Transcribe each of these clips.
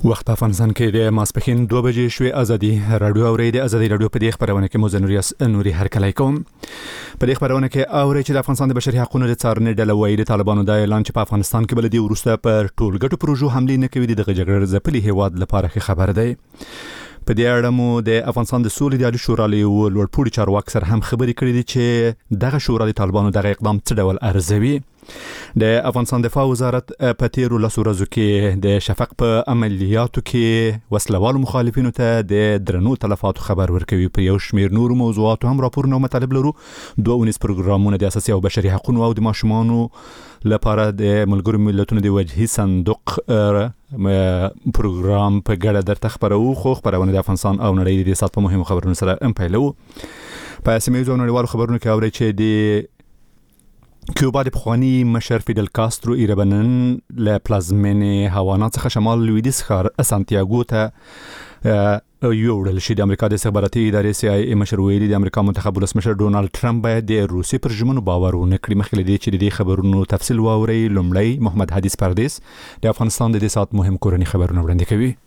وخت په افغانستان کې د ماسپښین 2 بجې شوې. ازادي رادیو اوري د ازادي رادیو په دې خبرونه کې موزه نوري هرکلی کوم. په دې خبرونه کې اوري چې د افغانستان د بشري حقوقو د څارنې ډله وایي د طالبانو د اعلان چې په افغانستان کې بل دی ورسته پر ټولګټو پروژو حمله نه کوي د جګړې ځپلي هیواد لپاره خبر دی. په دې اړه مو د افغانستان د سولې د عالی شورا له لوړپوړي چارواکي سره هم خبرې کړې دي چې دغه شورا د طالبانو دغه اقدام څه ډول ارزوي. د افغانستان دفاع وزارت په تیرو لسو ورځو کې د شفق په عملیاتو کې وسلوالو مخالفینو ته د درنو تلفاتو خبر ورکوي. په یو شمیر نور موضوعاتو هم راپورونه مطالب لرو. 2 پروګرامونه د اساسي او بشري حقوقو او د ماشومانو لپاره د ملګرو ملتونو د وجهي صندوق پروګرام په ګډه درته خبرو. خو خبرونه د افغانستان او نړۍ د سات په مهمو خبرونو سره هم پیلو. په سیمه ییزو نړیوالو خبرونو کې اوري چې د کیوبا د پخوانی مشر فیدل کاسترو ایربنن له پلازمینې هاوانا څخه شمال لویدیځ ښار سانتیاګو ته یوړل شي. د امریکا د استخباراتي ادارې CIA مشر ویلي د امریکا منتخب ولسمشر ډونالد ټرمپ باید د روسي پر ژمنو باور ونه کړي. مخکې له دې چې د خبرونو تفصیل واوري، لومړی محمد حدیث پردیس د افغانستان د دې سات مهم کورني خبرونه وړاندې کوي.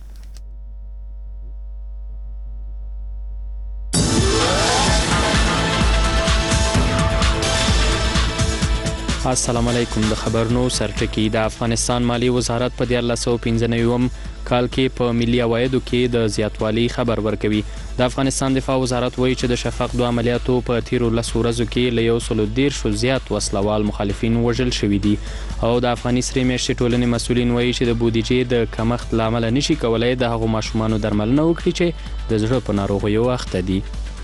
السلام علیکم. د خبرونو سرټکی. د افغانستان مالی وزارت په 1995 کال کې په ملي عوایدو کې د زیاتوالي خبر ورکوي. د افغانستان دفاع وزارت وایي چې د شفق 2 عملیاتو په تیرو لسو ورځو کې له 110 زیات وسلوال مخالفین وژل شوي دي او د افغاني سرې میاشتې ټولنې مسؤلین وایي چې د بودیجې د کمښت له امله نشي کولای د هغو ماشومانو درملنه وکړي چې د زړه په ناروغیو اخته دي.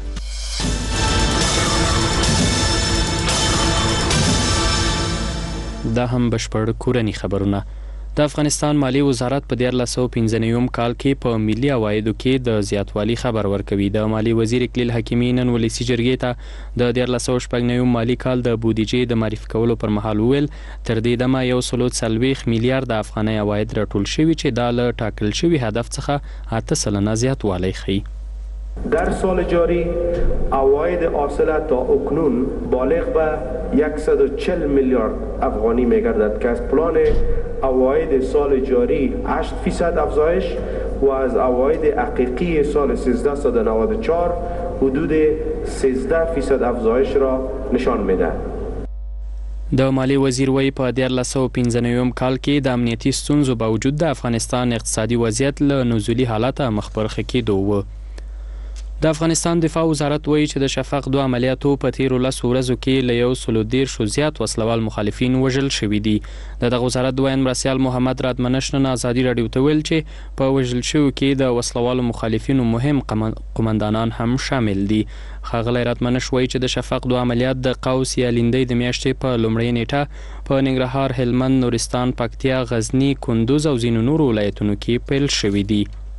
دا هم بشپړ کورني خبرونه. د افغانستان مالی وزارت په 1995 کال کې په ملي عوایدو کې د زیاتوالي خبر ورکوي. د مالی وزیر اقلیل حکیمی نن ولسی جرګې ته د 1996 مالی کال د بودیجې د معرفي کولو پر مهال ویل تر دې دمه 140 میلیارډ افغاني عواید راټول شوي چې دا له ټاکل شوي هدف څخه 8% زیاتوالی ښیي. در سال جاری عواید حاصله تا اکنون بالغ به 140 میلیارد افغانی میگردد که از پلان عواید سال جاری 8% افزایش و از عواید حقیقی سال 1394 حدود 13% افزایش را نشان میدهد. د مالی وزیر وی په 1995 کال کې د امنیتي ستونزو باوجود د افغانستان اقتصادي وضعیت له نزولي حالته مخ پر ښه کېدو و. د افغانستان دفاع وزارت وایي چې د شفق 2 عملیاتو په تیرو لسو ورځو کې له 110 زیات وسلوال مخالفین وژل شوي دي. دغه وزارت دویم مرستیال محمد رادمنش نن ازادي رادیو ته ویل چې په وژل شویو کې د وسلوالو مخالفینو مهم قماندانان هم شامل دي. ښاغلی رادمنش وایي چې د شفق 2 عملیات د قوس یا لیندۍ د میاشتې په لومړۍ نیټه په ننګرهار، هلمند، نورستان، پکتیا، غزني، کندوز او ځینو نورو ولایتونو کې پیل شوي دي.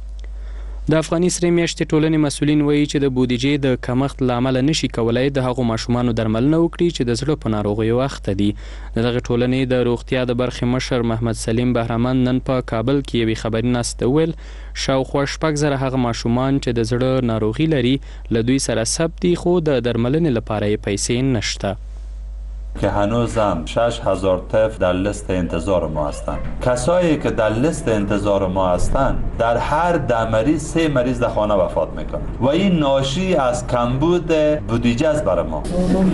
د افغاني سرې میاشتې ټولنې مسؤلین وایي چې د بودیجې د کمښت له امله نشي کولای د هغو ماشومانو درملنه وکړي چې د زړه په ناروغیو اخته دي. د دغه ټولنې د روغتیا د برخې مشر محمد سلیم بهرمن نن په کابل کې یوې خبري ناستې ویل شاوخوا 6,000 هغه ماشومان چې د زړه ناروغي لري له دوی سره ثبت دي خو د درملنې لپاره یې پیسې نشته. که هنوز هم 6,000 طفل در لیست انتظار ما هستند. کسایی که در لیست انتظار ما هستند در هر 10 مریض 3 مریض در خانه وفات میکنند و این ناشی از کمبود بودجه است برای ما.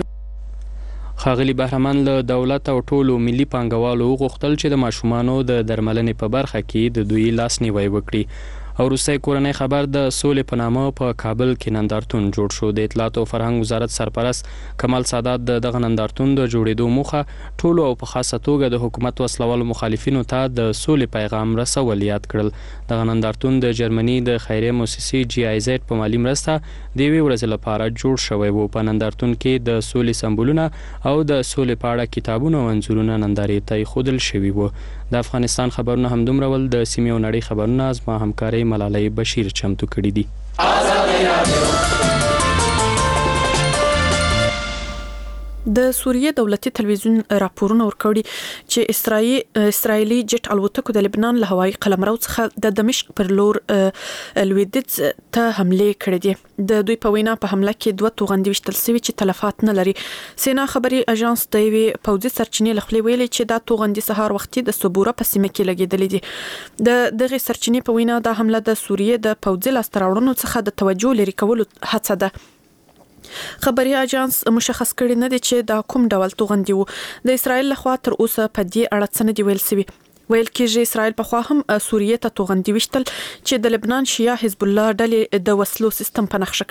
ښاغلي بهرمن له دولت او ټولو ملي پانګوالو وغوښتل چې د ماشومانو د درملنې په برخه کې د دوی لاسنیوی وکړي. او وروستی کورنی خبر د سولې په نامه په کابل کې نندارتون جوړ شو. د اطلاعات او فرهنګ وزارت سرپرست کمال سادات د دغه نندارتون د جوړېدو موخه ټولو او په خاصه توګه د حکومت وسلوالو مخالفینو ته د سولې پیغام رسول یاد کړل. دغه نندارتون د جرمني د خیریه مؤسسې GIZ په مالي مرسته د یوې ورځې لپاره جوړ شوی و. په نندارتون کې د سولې سمبولونه او د سولې په اړه کتابونه او انځورونه نندارې ته ایښودل شوي وو. د افغانستان خبرونه همدومره ول. د سیمې او نړۍ خبرونه زما همکارۍ ملالۍ بشیر چمتو کړي دي. د سوریه دولتي تلویزیون راپورونه ورکړي چې اسرایلی جټ الوتکو د لبنان له هوایي قلمرو څخه د دمشق پر لور لویدیځ ته حمله کړې دي. د دوی په وینا په حمله کې 2 توغندي وشتل شوي چې تلفات نه لري. سینا خبري اژانس د وی پوځي سرچینې لخوا ویلي چې دا توغندي سهار وختي د صبوره په سیمه کې لګیدلې دي. دغه سرچینې په وینا د حمله د سوریه د پوځي لاستراوړنو څخه د توجه لري کولو هڅه ده. خبري اژانس مشخص کړی نه دی چې دا کوم ډول توغندي وو. د اسرایل لخوا تر اوسه په دې اړه څه نه دی ویل شوی. ویل کېږي اسرایل په خوا هم سوریه ته توغندي وشتل چې د لبنان شیعه حزب الله ډلې د وسلو سیستم په نقشه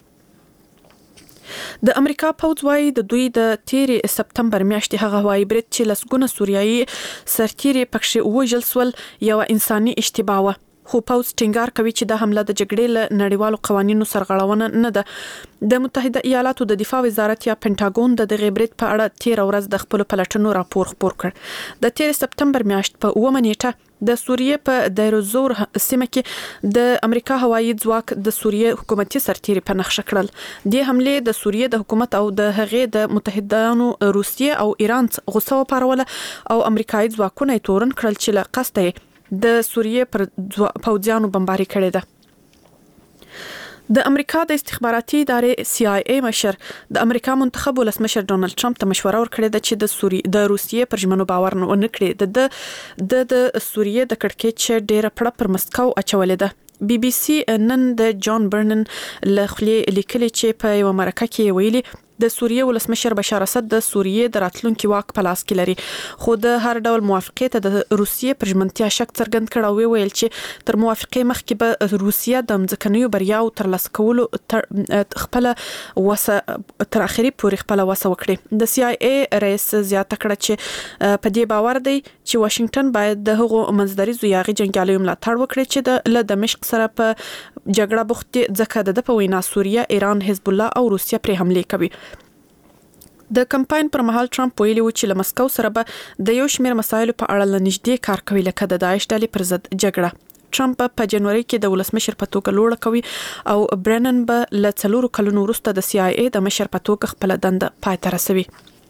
کړی. د امریکا پوځ وايي د دوی د 13 سپتمبر میاشتې هغه هوایي برید چې لسګونه سوریایي سرتیري پکښې وژل سول یو انساني اشتباه و. خو پوځ ټینګار کوي چې د حمله د جګړې له نړیوالو قوانینو سرغړونه نه ده. د متحده ایالاتو د دفاع وزارت یا پینټاګون د دغه برید په اړه 13 ورځ د خپل پلټنو راپور خپور کړ. د 13 سپتمبر میاشت په 9 نیټه د سوریه په دایرزور سیمه کې د امریکا هوایي ځواک د سوریه حکومتي سرتیري په نقشه کړل. د حمله د سوریه د حکومت او د هغې د متحدانو روسیه او ایران غوسه وپاروله او امریکایي ځواکونه تورن کړل چې له قصده د سوریه پر پوځیانو بمباري کړې ده. د امریکا د استخباراتي ادارې CIA مشر د امریکا منتخب ولسمشر ډونالد ټرمپ ته مشوره ورکړې ده چې د روسیې پر ژمنو باور نه کړي. د سوریه د کړکېچ ډیره پړه پر مسکو اچولې ده. BBC نن د جان برنن له خلی لیکلي چې په یو مرکه کې ویلي د سوریه ولسمشر بشار اسد د سوریه د راتلونکي واک په لاس کې لري. خو د هر ډول موافقې ته د روسیې پر ژمنتیا شک څرګند کړ او ویل چې تر موافقې مخکې به روسیه د مځکنیو بریاو ترلاسه کولو خپل وسه تر اخري پورې خپل وسه وکړي. د CIA رئیس زیاته کړه چې په دې باور دی چې واشنگټن باید د هغو منځداري زیاغي جنگیالیو ملاتړ وکړي چې د دمشق سره په جګړه بوخت ځکه د په وینا سوریه، ایران، حزب الله او روسیه پر حمله کوي. د کمپاین پر مهال ټرمپ ویلي و چې له مسکو سره به د یو شمېر مسایلو په اړه لنږدې کار کوي لکه د داعش ډلې پر ضد جګړه. ټرمپ په جنوري کې د ولسمشر په توګه لوړ کوي او برنن به له 4 کلونو وروسته د CIA د مشر په توګه خپل دنده پای ته رسوي.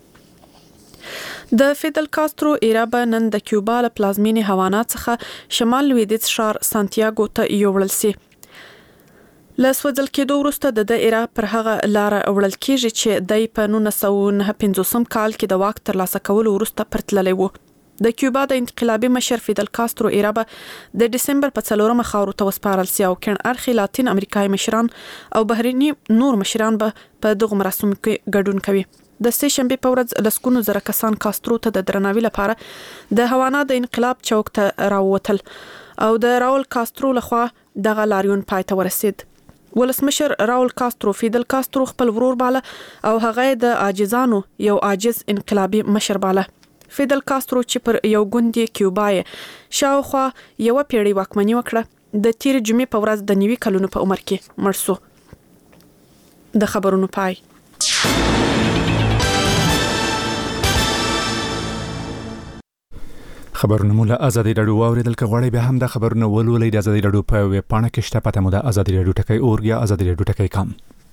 د فیدل کاسترو ایرا به نن د کیوبا له پلازمینې هاوانا څخه شمال لویدیځ ښار سانتیاګو ته یوړل شي. لسوځل کېدو وروسته د ایرا پر هغه لار وړل کېږي چې د 1959 کال کې د واک ترلاسه کولو وروسته پرتللی وو. د کیوبا د انقلابي مشر فیدل کاسترو ایرا به د دسمبر په 4 خاورو ته وسپارل سي او کین ارخي لاتین امریکایي مشران او بهرني نور مشران به په دغه مراسم کې ګډون کوي. د سه شنبه په ورځ لسګونو زره کسان کاسترو ته د درناوي لپاره د هاوانا د انقلاب چوک ته راووتل او د راول کاسترو لخوا دغه لاریون پای ته ورسید. ولسمشر راول کاسترو فیدل کاسترو خپل ورور باله او هغه د عاجزانو یو عاجز انقلابي مشر باله. فیدل کاسترو چې پر یو ګوندي کیوبای شاوخوا یو پیړۍ واکمني وکړه د تیر جمعې په ورځ د 90 کلونو په عمر کې مړ شو. د خبرونو پای. خبرونه مولا ازادي رادیو اوریدل کغړی به هم د خبرونه ولولې د ازادي رادیو په ویب پاڼه کې شته پته مو د ازادي رادیو ټکی اور یا ازادي رادیو ټکی کام.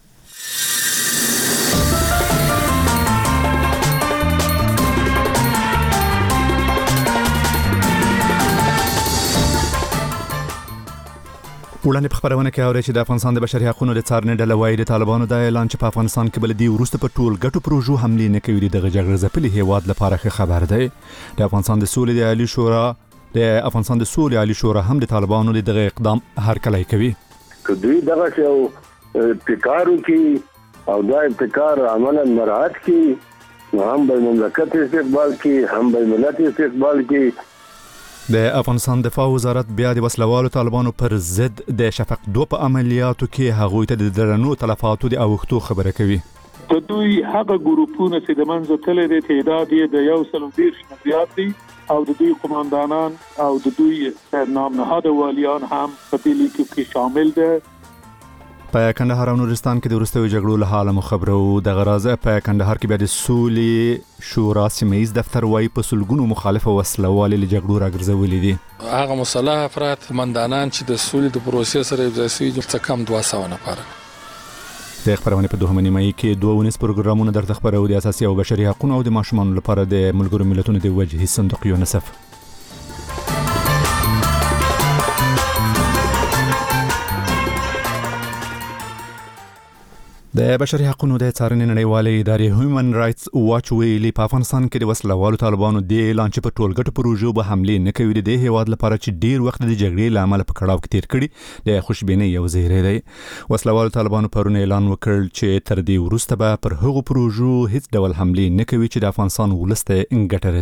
وړاندې په خبرونه کې اوري چې د افغانستان د بشري حقوقو د څارنې ډله وايي د طالبانو د اعلان چې په افغانستان کې بل دی وروسته په ټول ګټو پروژو حمله نه کوي د جګړې ځپلي هیواد لپاره ښه خبر دی. د افغانستان د سولې د عالی شورا هم د طالبانو دغه اقدام هرکلی کوي. دوی دغه یو ابتکار کوي او دا ابتکار عملاً مراعات کوي، هم به مملکت استقبال کوي، هم به ملت استقبال کوي. د افغانستان دفاع وزارت بیا د وسلوالو طالبانو پر ضد د شفق 2 په عملیاتو کې هغوی ته د درنو تلفاتو د اوښتو خبره کوي. د دوی هغه ګروپونه چې د منځ تلې د تعداد یې د 130 نه زیات دي او د دوی قوماندانان او د دوی نام نهاده والیان هم په دې لیکو کې شامل دي. په کندهار او نورستان کې د وروستیو جګړو له حاله خبرو د غرازه په کندهار کې بیا د سولې شورا سیمه‌یز دفتر وايي په سلګونو مخالف وسلوال له جګړو راګرځولې دي. هغه مسلح افراد مندانان چې د سولې د پروسې سره یو ځای شوي څه کم 200 نفر. د خبرونه په دوه نیمه کې دوه ونیس پروګرامونه درته خبرو د اساسي او بشري حقوقو او د ماشومان لپاره د ملګرو ملتونو د وجهي صندوق یونیسف. د بشري حقوقو د څارنې نړیوالې ادارې هیومن رائټس واچ ویلي په افغانستان کې د وسلوالو طالبانو د اعلان چې په ټولګټو پروژو به حمله نه کوي د هیواد لپاره چې ډیر وخت د جګړې لامل په کړهو کې تیر کړي د خوشبینۍ یو زیری دی. وسلوالو طالبانو پرون اعلان وکړ چې تر دې وروسته به پر هغو پروژو هیڅ ډول حمله نه کوي چې د افغانستان ولسته ګټه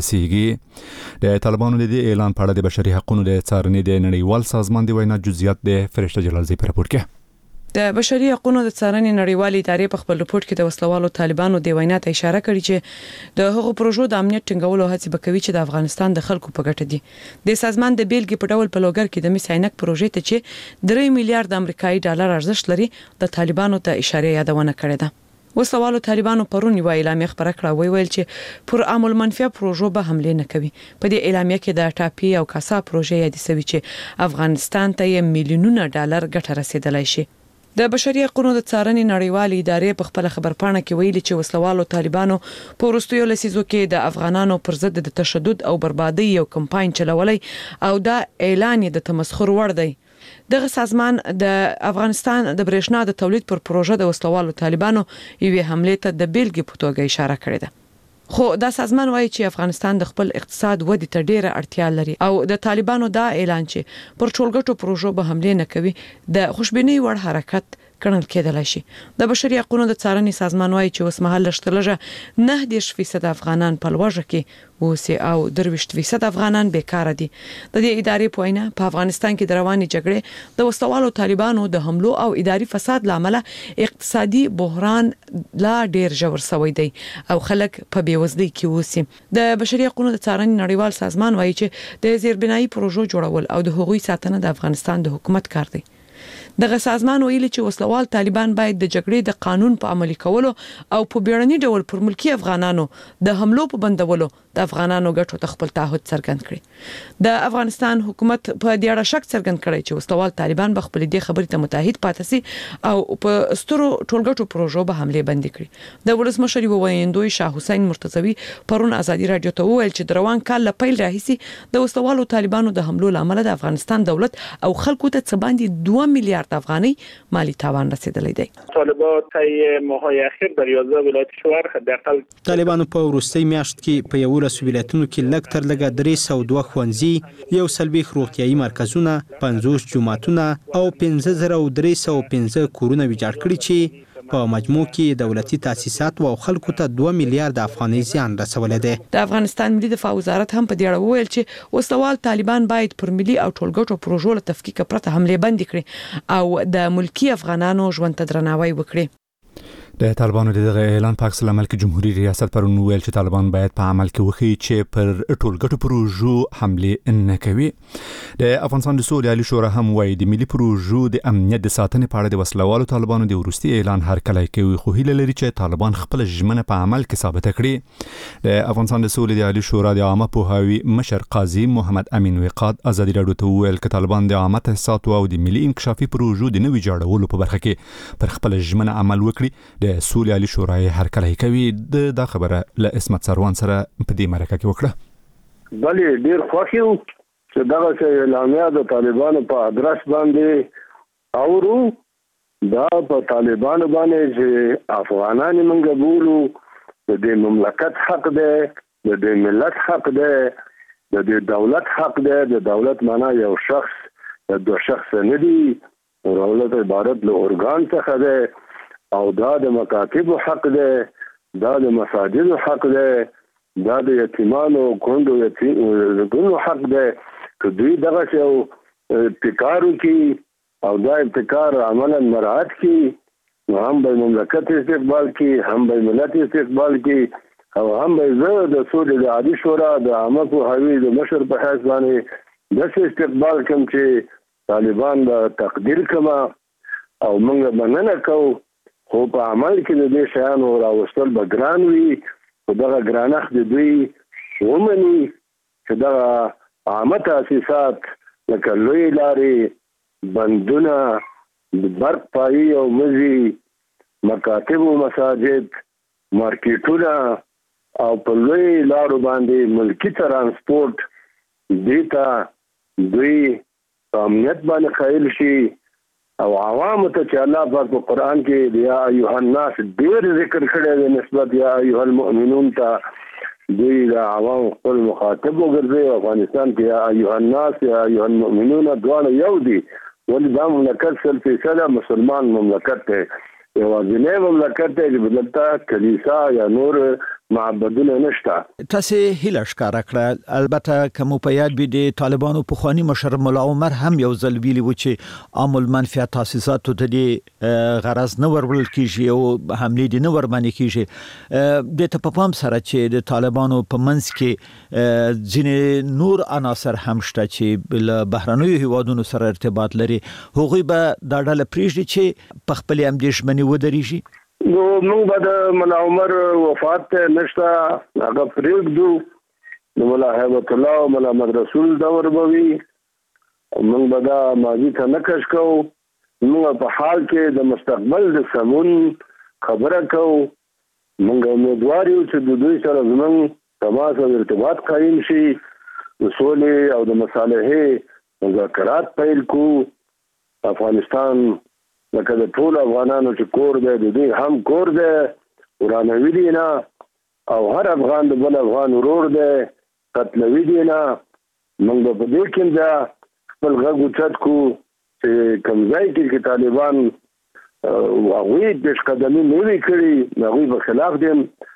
رسیږي. د طالبانو د اعلان په اړه د بشري حقوقو د څارنې د نړیوال سازمان دی وینا جزئیات د فرشته جلالزی په راپور کې. د بشري حقوقو د څارنې نړیوالې ادارې په خپل رپورت کې د وسلوالو طالبانو د وینا ته اشاره کړې چې د هغو پروژو د امنیت ټینګولو هڅې وکوي چې د افغانستان د خلکو په ګټه دي. د سازمان د بیلګې په ډول په لوګر کې د میساینک پروژې ته چې 3 میلیارډ امریکایي ډالر ارزښت لري د طالبانو ته اشاره یادونه کړې ده. وسلوالو طالبانو پرون یو اعلامیه خبره کړه ویل چې پر عامل منفي پروژو به حمله نه کوي. په دې اعلامیه کې د ټاپي او کاسا پروژې یادې شوې چې افغانستان ته میلیونونه ډالر ګټه رسیدلای شي. د بشري حقوقو د څارنې نړیوالې ادارې په خپل خبرپاڼه کې ویلي چې وسلوالو طالبانو په وروستیو لسیزو کې د افغانانو پر ضد د تشدد او بربادي یو کمپاین چلولای او دا اعلان د تمسخر وړ دی. دغه سازمان د افغانستان د برېښنا د تولید پر پروژه د وسلوالو طالبانو یوې حمله ته د بیلګې په توګه اشاره کړې ده. خو دا سازمان وایي چې افغانستان د خپل اقتصاد ودې ته ډیره اړتیا لري او د طالبانو دا اعلان چې پر ټولګټو پروژو به حمله نه کوي د خوشبینۍ وړ حرکت ګڼل کېدلای شي. د بشري حقوقو د څارنې سازمان وایي چې اوسمهال لږه 9% افغانان په لوږه کې اوسي او 23% افغانان بیکاره دي. د دې ادارې په وینا په افغانستان کې د رواني جګړې د وسلوالو طالبانو د حملو او اداري فساد لامل اقتصادي بحران لا ډیر ژور شوی دی او خلک په بیوزلۍ کې اوسي. د بشري حقوقو د څارنې نړیوال سازمان وایي چې د زیربنایي پروژو جوړول او د هغوی ساتنه د افغانستان د حکومت کار دی. دغه سازمان ویلي چې وسلوال طالبان باید د جګړې د قانون په عملي کولو او په بیړني ډول پر ملکی افغانانو د حملو په بندولو د افغانانو ګټو ته خپل تعهد څرګند کړي. د افغانستان حکومت په دې اړه شک څرګند کړی چې وسلوال طالبان به خپل دې خبرې ته متحد پاتې سي او په سترو ټولګټو پروژو به حمله بند کړي. د ولسمشر ویاندوی شاه حسین مرتضوی پرون ازادي رادیو ته وویل چې د روان کال له پیل راهیسې د وسلوالو طالبانو د حملو لامل د افغانستان دولت او خلکو ته څه باندې 2 میلیارډ افغاني مالی تاوان رسیدلی دی. طالبان طی ماهای اخیر در 11 ولایت شوهر حداقل طالبانو په وروستي میاشت کې په 11 ولایتونو کې لږ تر لږه 302 ښوونځي، 140 روغتیايي مرکزونه، 50 جوماتونه او 15315 کورونه ویجاړ کړي چې په مجموع کې دولتي تاسیسات او خلکو ته 2 میلیارډ افغانۍ زیان رسولی دی. د افغانستان ملي دفاع وزارت هم په دې اړه وویل چې وسلوال طالبان باید پر ملي او ټولګټو پروژو له تفکیک پرته حمله بند کړي او د ملکی افغانانو ژوند ته درناوی وکړي. د طالبانو دغه اعلان په عکس العمل کې جمهوریت ریاست پرون ویل چې طالبان باید په عمل کې وښيي چې پر ټولګټو پروژو حمله نه کوي. د افغانستان د سولې عالی شورا هم وایي د ملي پروژو د امنیت د ساتنې په اړه د وسلوالو طالبانو د وروستي اعلان هرکلی کوي خو هیله لري چې طالبان خپل ژمنه په عمل کې ثابته کړي. د افغانستان د سولې عالی شورا د عامه پوهاوي مشر قاضي محمد امین وقاد ازادي رادیو ته ویل چې طالبان د عامه تاسیساتو او د ملي انکشافي پروژو د نوي جوړولو په برخه کې پر خپل ژمنه عمل وکړي. د سولې عالی شورا هرکلی کوي. د خبره له اسمت سروان سره په دې مرکه کې وکړه. بلې ډیر خوښ یو چې دغه اعلامیه د طالبانو په ادرس باندې اورو. دا په طالبانو باندې چې افغانان موږ بولو د دې مملکت حق دی، د دې ملت حق دی، د دې دولت حق دی. د دولت معنا یو شخص د دو شخص نه دی. دولت عبارت له ارګان څخه دی او دا د مکاتب حق دی، دا د مساجد حق دی، دا د یتیمانو کندو حق دی. که دوی دغه یو ابتکار وکړي او دا ابتکار عملا مراعات کړي نو هم به مملکت استقبال کړي، هم به ملت استقبال کړي او هم به زه د سولې د عالی شورا د عامه پوهاوي د مشر په حیث باندې داسې استقبال کوم چې طالبان به تقدیر کما او موږ مننه کوو. خو په عمل کې د دې شیانو راوستل به ګران وي. خو دغه ګرانښت د دوی ومني چې دغه عامه تاسیسات لکه لوی لارې، بندونه، برق پایي او مزي مکاتب او مساجد مارکیټونه او په لوی لارو باندې ملکی ترانسپورت دیتا دوی امنیت باندې قائل شي او عوام ته چې الله پاک په قران کې یا ایها الناس ډیر ذکر کړی دی نسبت یا ایها المؤمنون ته دوی د عوام خپل مخاطب وګرځي. افغانستان کې یا ایها الناس یا ایها المؤمنون دواړه یو دي ولې دا مملکت 100% مسلمان مملکت دی یوازینی مملکت دی چې بدلته کلیسا یا نور معبدونه نشته. تاسو هیله ښکارا کړه البته کوم په یاد بي د طالبانو په خواني مشر مولا عمر هم یو ځل ویلي و چې عامل منفعه تاسیسات ته د غرض نه ورول کیږي او حمله دي نه ور باندې کیږي. د ته په پام سره چې د طالبانو په منځ کې ځینې نور عناصر هم شته چې له بهرنیو هیوادونو سره ارتباط لري هغوی به دا ډله پریږدي چې په خپل اندیشمنې ودرېږي. نو موږ به د مولا عمر وفات ته نشته هغه پرېږدو د مولا هیبت الله او مولا محمد رسول دور به وي موږ به دا ماضي ته نه کش کوو. موږ په حال کې د مستقبل د سمون خبره کوو. موږ امیدوار یو چې د دوی سره زموږ تماس او ارتباط قایم شي د سولې او د مصالحې مذاکرات پیل کوو. افغانستان لکه د ټول افغانانو چې کور دی د دوی هم کور دی ورانوي دي نه او هر افغان د بل افغان ورور دی قتلوي دي نه. موږ به په دې کې دا خپل غږ اوچت کړو چې کوم ځای کې طالبان هغوی پیشقدمي نه وي کړي هغوی په خلاف دي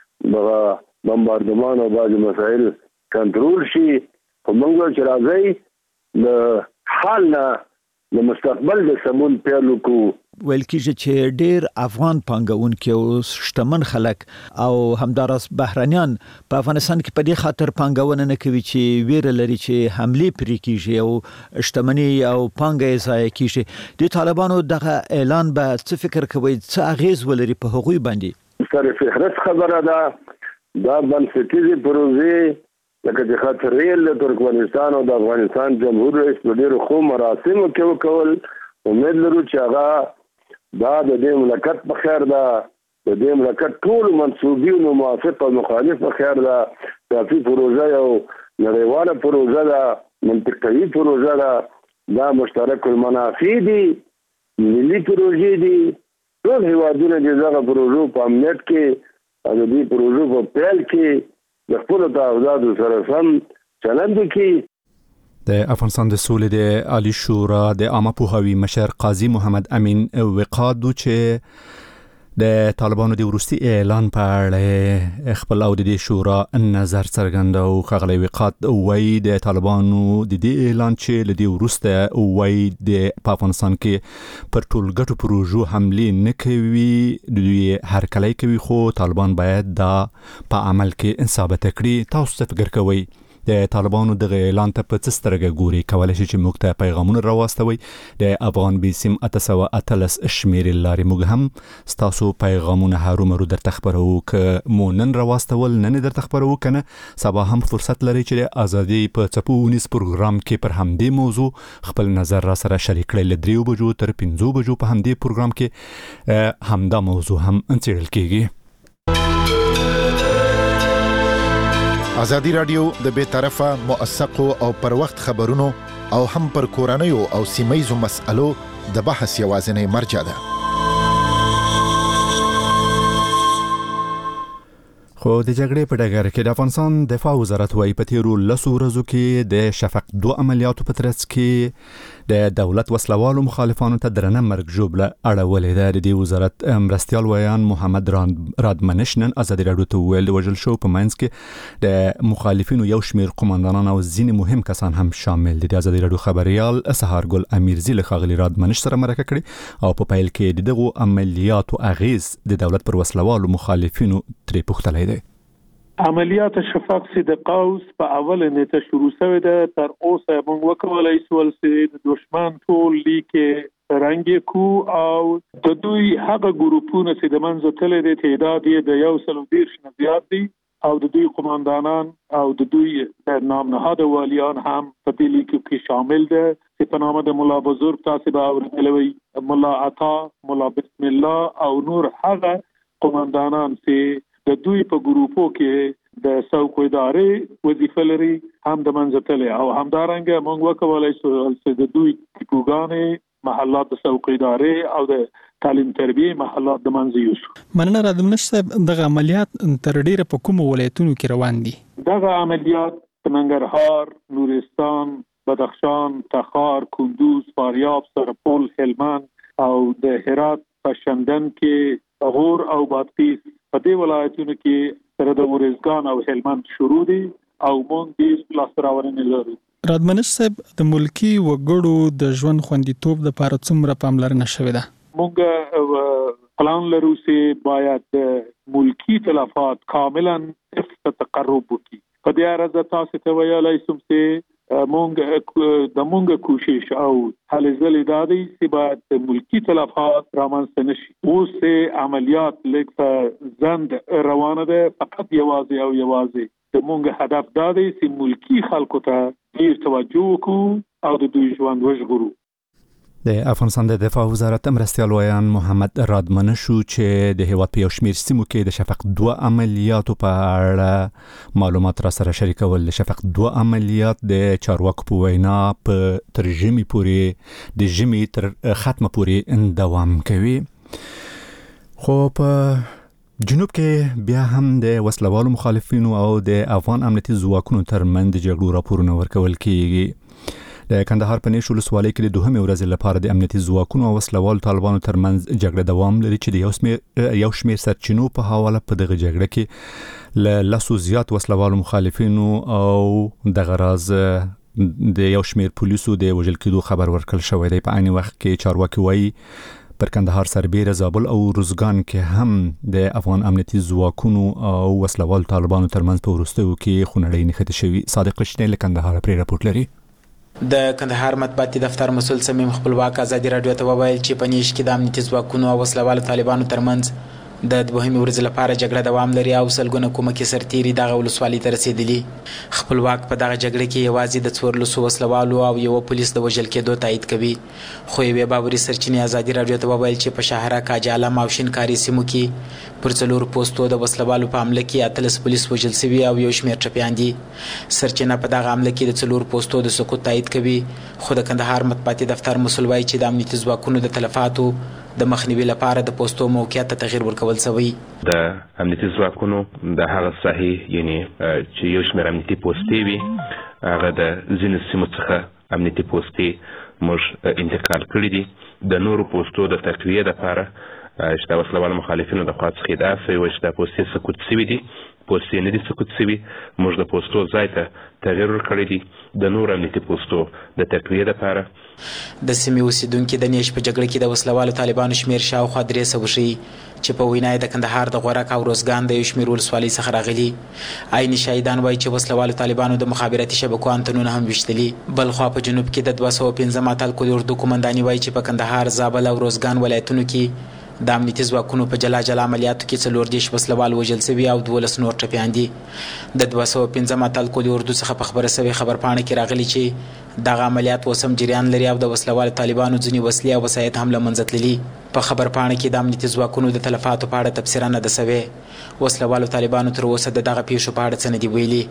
بمباردمان او بعضې مسایل کنټرول شي. خو موږ چې راځئ د حال نه د مستقبل د سمون پیل وکړو. ویل کېږي چې ډېر افغان پانګونکي او شتمن خلک او همداراز بهرنیان په افغانستان کې په دې خاطر پانګونه نه کوي چې ویره لري چې حملې پرې کېږي او شتمني او پانګه یې ضایع کېږي. د طالبانو دغه اعلان به څه فکر کوي څه اغیز ولري په هغوی باندې؟ سره فهرست خبره ده دا بنسټیزې پروژې لکه چې خط ریل د ترکمنستان او د افغانستان جمهور رئیس په ډېرو ښو مراسمو کې وکول. امید لرو چې هغه دا د دې مملکت په خیر ده د دې مملکت ټول منصوبینو موافق او مخالف په خیر ده. کافي پروژه یو نړیواله پروژه ده منطقوي پروژه ده دا مشترک المنافع دي ملي پروژې دي. ټول هیوادونه د دغه پروژو په امنیت کې او د دې پروژو په پیل کې د خپل تعهداتو سره سم چلند وکړي. د افغانستان د سولې د عالی شورا د عامه پوهاوي مشر قاضي محمد امین وقادو چې د طالبانو د وروستي اعلان په اړه خپل او د شورا نظر څرګند او خغلی وقاد وایي د طالبانو د دې اعلان چې لدی وروسته وایي د افغانستان کې پر ټولګټو پروژو حمله نه کوي دوی هر کله کوي خو طالبان باید دا په عمل کې ثابت کړي. تاسو څه فکر کوئ د طالبانو دغه اعلان ته په څه سترګه ګوري؟ کولای شي چې موږ ته پیغامونه راوستوي د افغان بیسیم 813 شمیر لارې موږ هم ستاسو پیغامونه هرومرو درته خبرو که مو نن راوستول نن درته خبرو کنه سبا هم فرصت لري چې د ازادي په چپونیس پروګرام کې پر همدې موضوع خپل نظر را سره شریک کړئ. له 3 بجو تر 5 بجو په همدې پروګرام کې همدا موضوع هم انڅېړل کیږي. ازادي رادیو د بے طرفه موثقو او پر وخت خبرونو او هم پر کورنیو او سیمایزو مسألو د بحث یوازینی مرجع ده. خو د جګړې په ډګر کې د افغانستان دفاع وزارت وايي په تیرو 10 ورځو کې د شفق 2 عملیاتو په ترڅ کې د دولت وسلوالو مخالفانو ته درنه مرګ ژوبله اړولې ده. د دې وزارت مرستيال ویان محمد رادمنش نن ازادي رادیو ته ویل د وژل شو په منځ کې د مخالفینو یو شمیر قوماندانان او ځینې مهم کسان هم شامل دي. د ازادي رادیو خبريال سهار ګل امیرزی له خغلی رادمنش سره مرکه کړي او په پیل کې دغه عملیاتو اغیز د دولت پر وسلوالو مخالفینو ترې پوښتلې ده. عملیات شفاق سي د قوس په اول نیټه شروع شوه ده. تر اوسه موږ وکولای سول چې د دشمن ټول لیکه رنګ کو او د دوی هغه ګروپونه چې د منځ تل د تعداد یې د 120 نه زیات دي او د دوی قوماندانان او د دوی نام نهاده والیان هم په دې لیکو کې شامل دي چې په نامه د مولا بزرگ تاسو به اورېدلوي مولا عطا مولا بسم الله او نور هغه قوماندانان چې د دوی په ګروپو کې د څوکیداري وظیفه لري هم د منځتلې او همدارنګه موږ وکولای شو چې د دوی ټیپوګانې محلات د څوکیداري او د تعلیم تربیه محلات د منځ یوسو. مننه رادمنش صاحب دغه عملیات تر ډیره په کوم ولایتونو کې روان دي؟ دغه عملیات په ننګرهار، نورستان، بدخشان، تخار، کندوز، فاریاب، سرپل، هلمند او د هرات په شندن کې غور او بادغیس په دې ولایتونو کې سره د ورزګان او هلمند شروع دي او موږ دې لاسراورنې لرو. رادمنش صاحب د ملکی وګړو د ژوند خوندیتوب لپاره څومره پاملرنه شوې ده؟ موږ پلان لرو چې باید ملکی تلفات کاملا تقرب وکړي. په دې اړه تاسو ته ویلای شم چې موږ کوشش او هلې ځلې دا دی چې باید ملکی تلفات رامنځته نشي. اوس عملیات لیک په زند روانه ده، فقط یوازې او یوازې موږ هدف دا دی چې ملکی خلکو ته ډیر توجه وکړو او د دوی ژوند وژغورو. د افغانستان د دفاع وزارت مرستیال ویان محمد رادمنشو چې د هیواد په یو شمیر سیمو کې د شفق 2 عملیاتو په اړه معلومات را سره شریکول. د شفق 2 عملیات د چارواکو په وینا په تر ژمي پورې د ژمي تر ختمه پورې دوام کوي. خو په جنوب کې بیا هم د وسلوالو مخالفینو او د افغان امنیتي ځواکونو ترمنځ د جګړو راپورونه ورکول کیږي. د کندهار په نیش ولسوالۍ کې د دوهمې ورځې لپاره د امنیتي ځواکونو او وسلوالو طالبانو ترمنځ جګړه دوام لري چې د یو شمېر سرچینو په حواله په دغه جګړه کې له لسو زیات وسلوالو مخالفینو او دغه راز د یو شمېر پولیسو د وژل کېدو خبر ورکړل شوی دی. په عین وخت کې چارواکي وایي پر کندهار سربیره زابل او روزګان کې هم د افغان امنیتي ځواکونو او وسلوالو طالبانو ترمنځ په وروستیو کې خونړۍ نښتې شوي. صادق قشنی له کندهار پرې راپورټ لري. د کندهار مطبوعاتي دفتر مسؤل سمیم خپلواک ازادي رادیو ته وویل چې په نیش کې د امنیتي ځواکونو او وسلوالو طالبانو ترمنځ د دوهمې ورځې لپاره جګړه دوام لري او سلګونه کومکي سرتیري دغه ولسوالۍ ته رسیدلي. خپلواک په دغه جګړه کې یوازې د 14 وسلوالو او یو پولیس د وژل کېدو تایید کوي. خو یوې باوري سرچینې ازادي رادیو ته وویل چې په شهره کاجالم او شینکاري سیمو کې پر 4 پوسټو د وسلوالو په حمله کې 13 پولیس وژل شوي او یو شمېر ټپیان دي. سرچینه په دغه حمله کې د 4 پوسټو د سقوط تایید کوي. خو د کندهار مطبوعاتي دفتر مسؤل وایي چې د امنیتي ځواکونو د تلفاتو د مخنیوي لپاره د پوسټو موقعیت ته تغییر ورکول شوی. د امنیتي ځواکونو د هغه صحیح یعنی چې یو شمېر امنیتي پوسټې وي هغه د ځینو سیمو څخه امنیتي پوسټې موږ انتقال کړي دي. د نورو پوسټو د تقویه لپاره چې د وسلوالو مخالفینو د خوا څخه ادعا شوې وه چې دا پوستې سقوط شوي دي، پوستې نه دي سقوط شوي. موږ د پوسټو ځای ته تغییر ورکړی دی د نور امنیتي پوسټو د تقویه لپاره. د سیمې اوسیدونکي د نیش په جګړه کې د وسلوالو طالبانو شمېر شاوخوا 300 ښیي چې په وینا د کندهار د غورک او روزګان د یو شمېر ولسوالۍ څخه راغلي. عیني شاهدان وایي چې وسلوالو طالبانو د مخابراتي شبکو انتنونه هم ویشتلي. بلخوا په جنوب کې د 215 اتل کل اردو قومنداني وایي چې په کندهار، زابل او روزګان ولایتونو کې د امنیتي ځواکونو په جلا جلا عملیاتو کې 14 وسلوال وژل شوي او 12 نور ټپیان دي. د 215 اتل کل اردو څخه په خبره شوې خبرپاڼه کې راغلي چې دغه عملیات وسم جریان لري او د وسلوال طالبانو ځینې وسلې او وسایط هم له منځه تللي. په خبرپاڼه کې د امنیتي ځواکونو د تلفاتو په اړه تبصره نه ده شوې. وسلوالو طالبانو تر اوسه د دغه پیښو په اړه څه نه دي ویلي.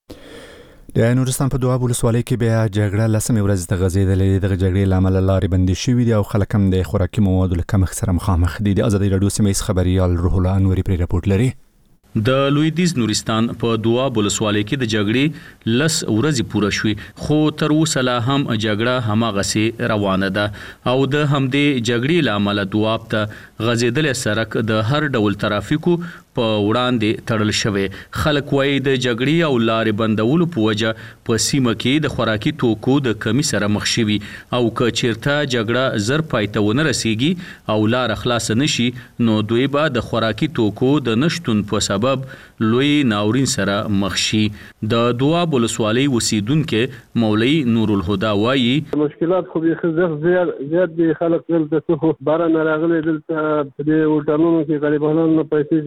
د نورستان په دواب ولسوالۍ کې بیا جګړه لسمې ورځې ته غځېدلې. دغه جګړې له امله لارې بندې شوې دي او خلک هم د خوراکي موادو له کمښت سره مخامخ دي. د ازادي راډیو سیمه ییز خبریال روح الله انوري پرې راپورټ لري. د لویدیز نورستان په دواب ولسوالۍ کې د جګړې 10 ورځې پوره شوې، خو تر اوسه لا هم جګړه هماغسې روانه ده او د همدې جګړې له امله دواب ته غځېدلی سړک د هر ډول ترافیکو په وړاندې تړل شوی. خلک وایي د جګړې او لارې بندولو په وجه په سیمه کې د خوراکي توکو د کمی سره مخ شوي او که چیرته جګړه زر پای ته ونه رسیږي او لار خلاص نشي نو دوی به د خوراکي توکو د نشتون په سبب لوی ناورین سره مخ شي. د دواب ولسوالۍ اوسیدونکي مولوي نور الهدى وایي مشکلات خو به زیات دي. خلک دلته څه باران راغلي، دلته په دې هوټلونو کې غریبانو پیسې ختم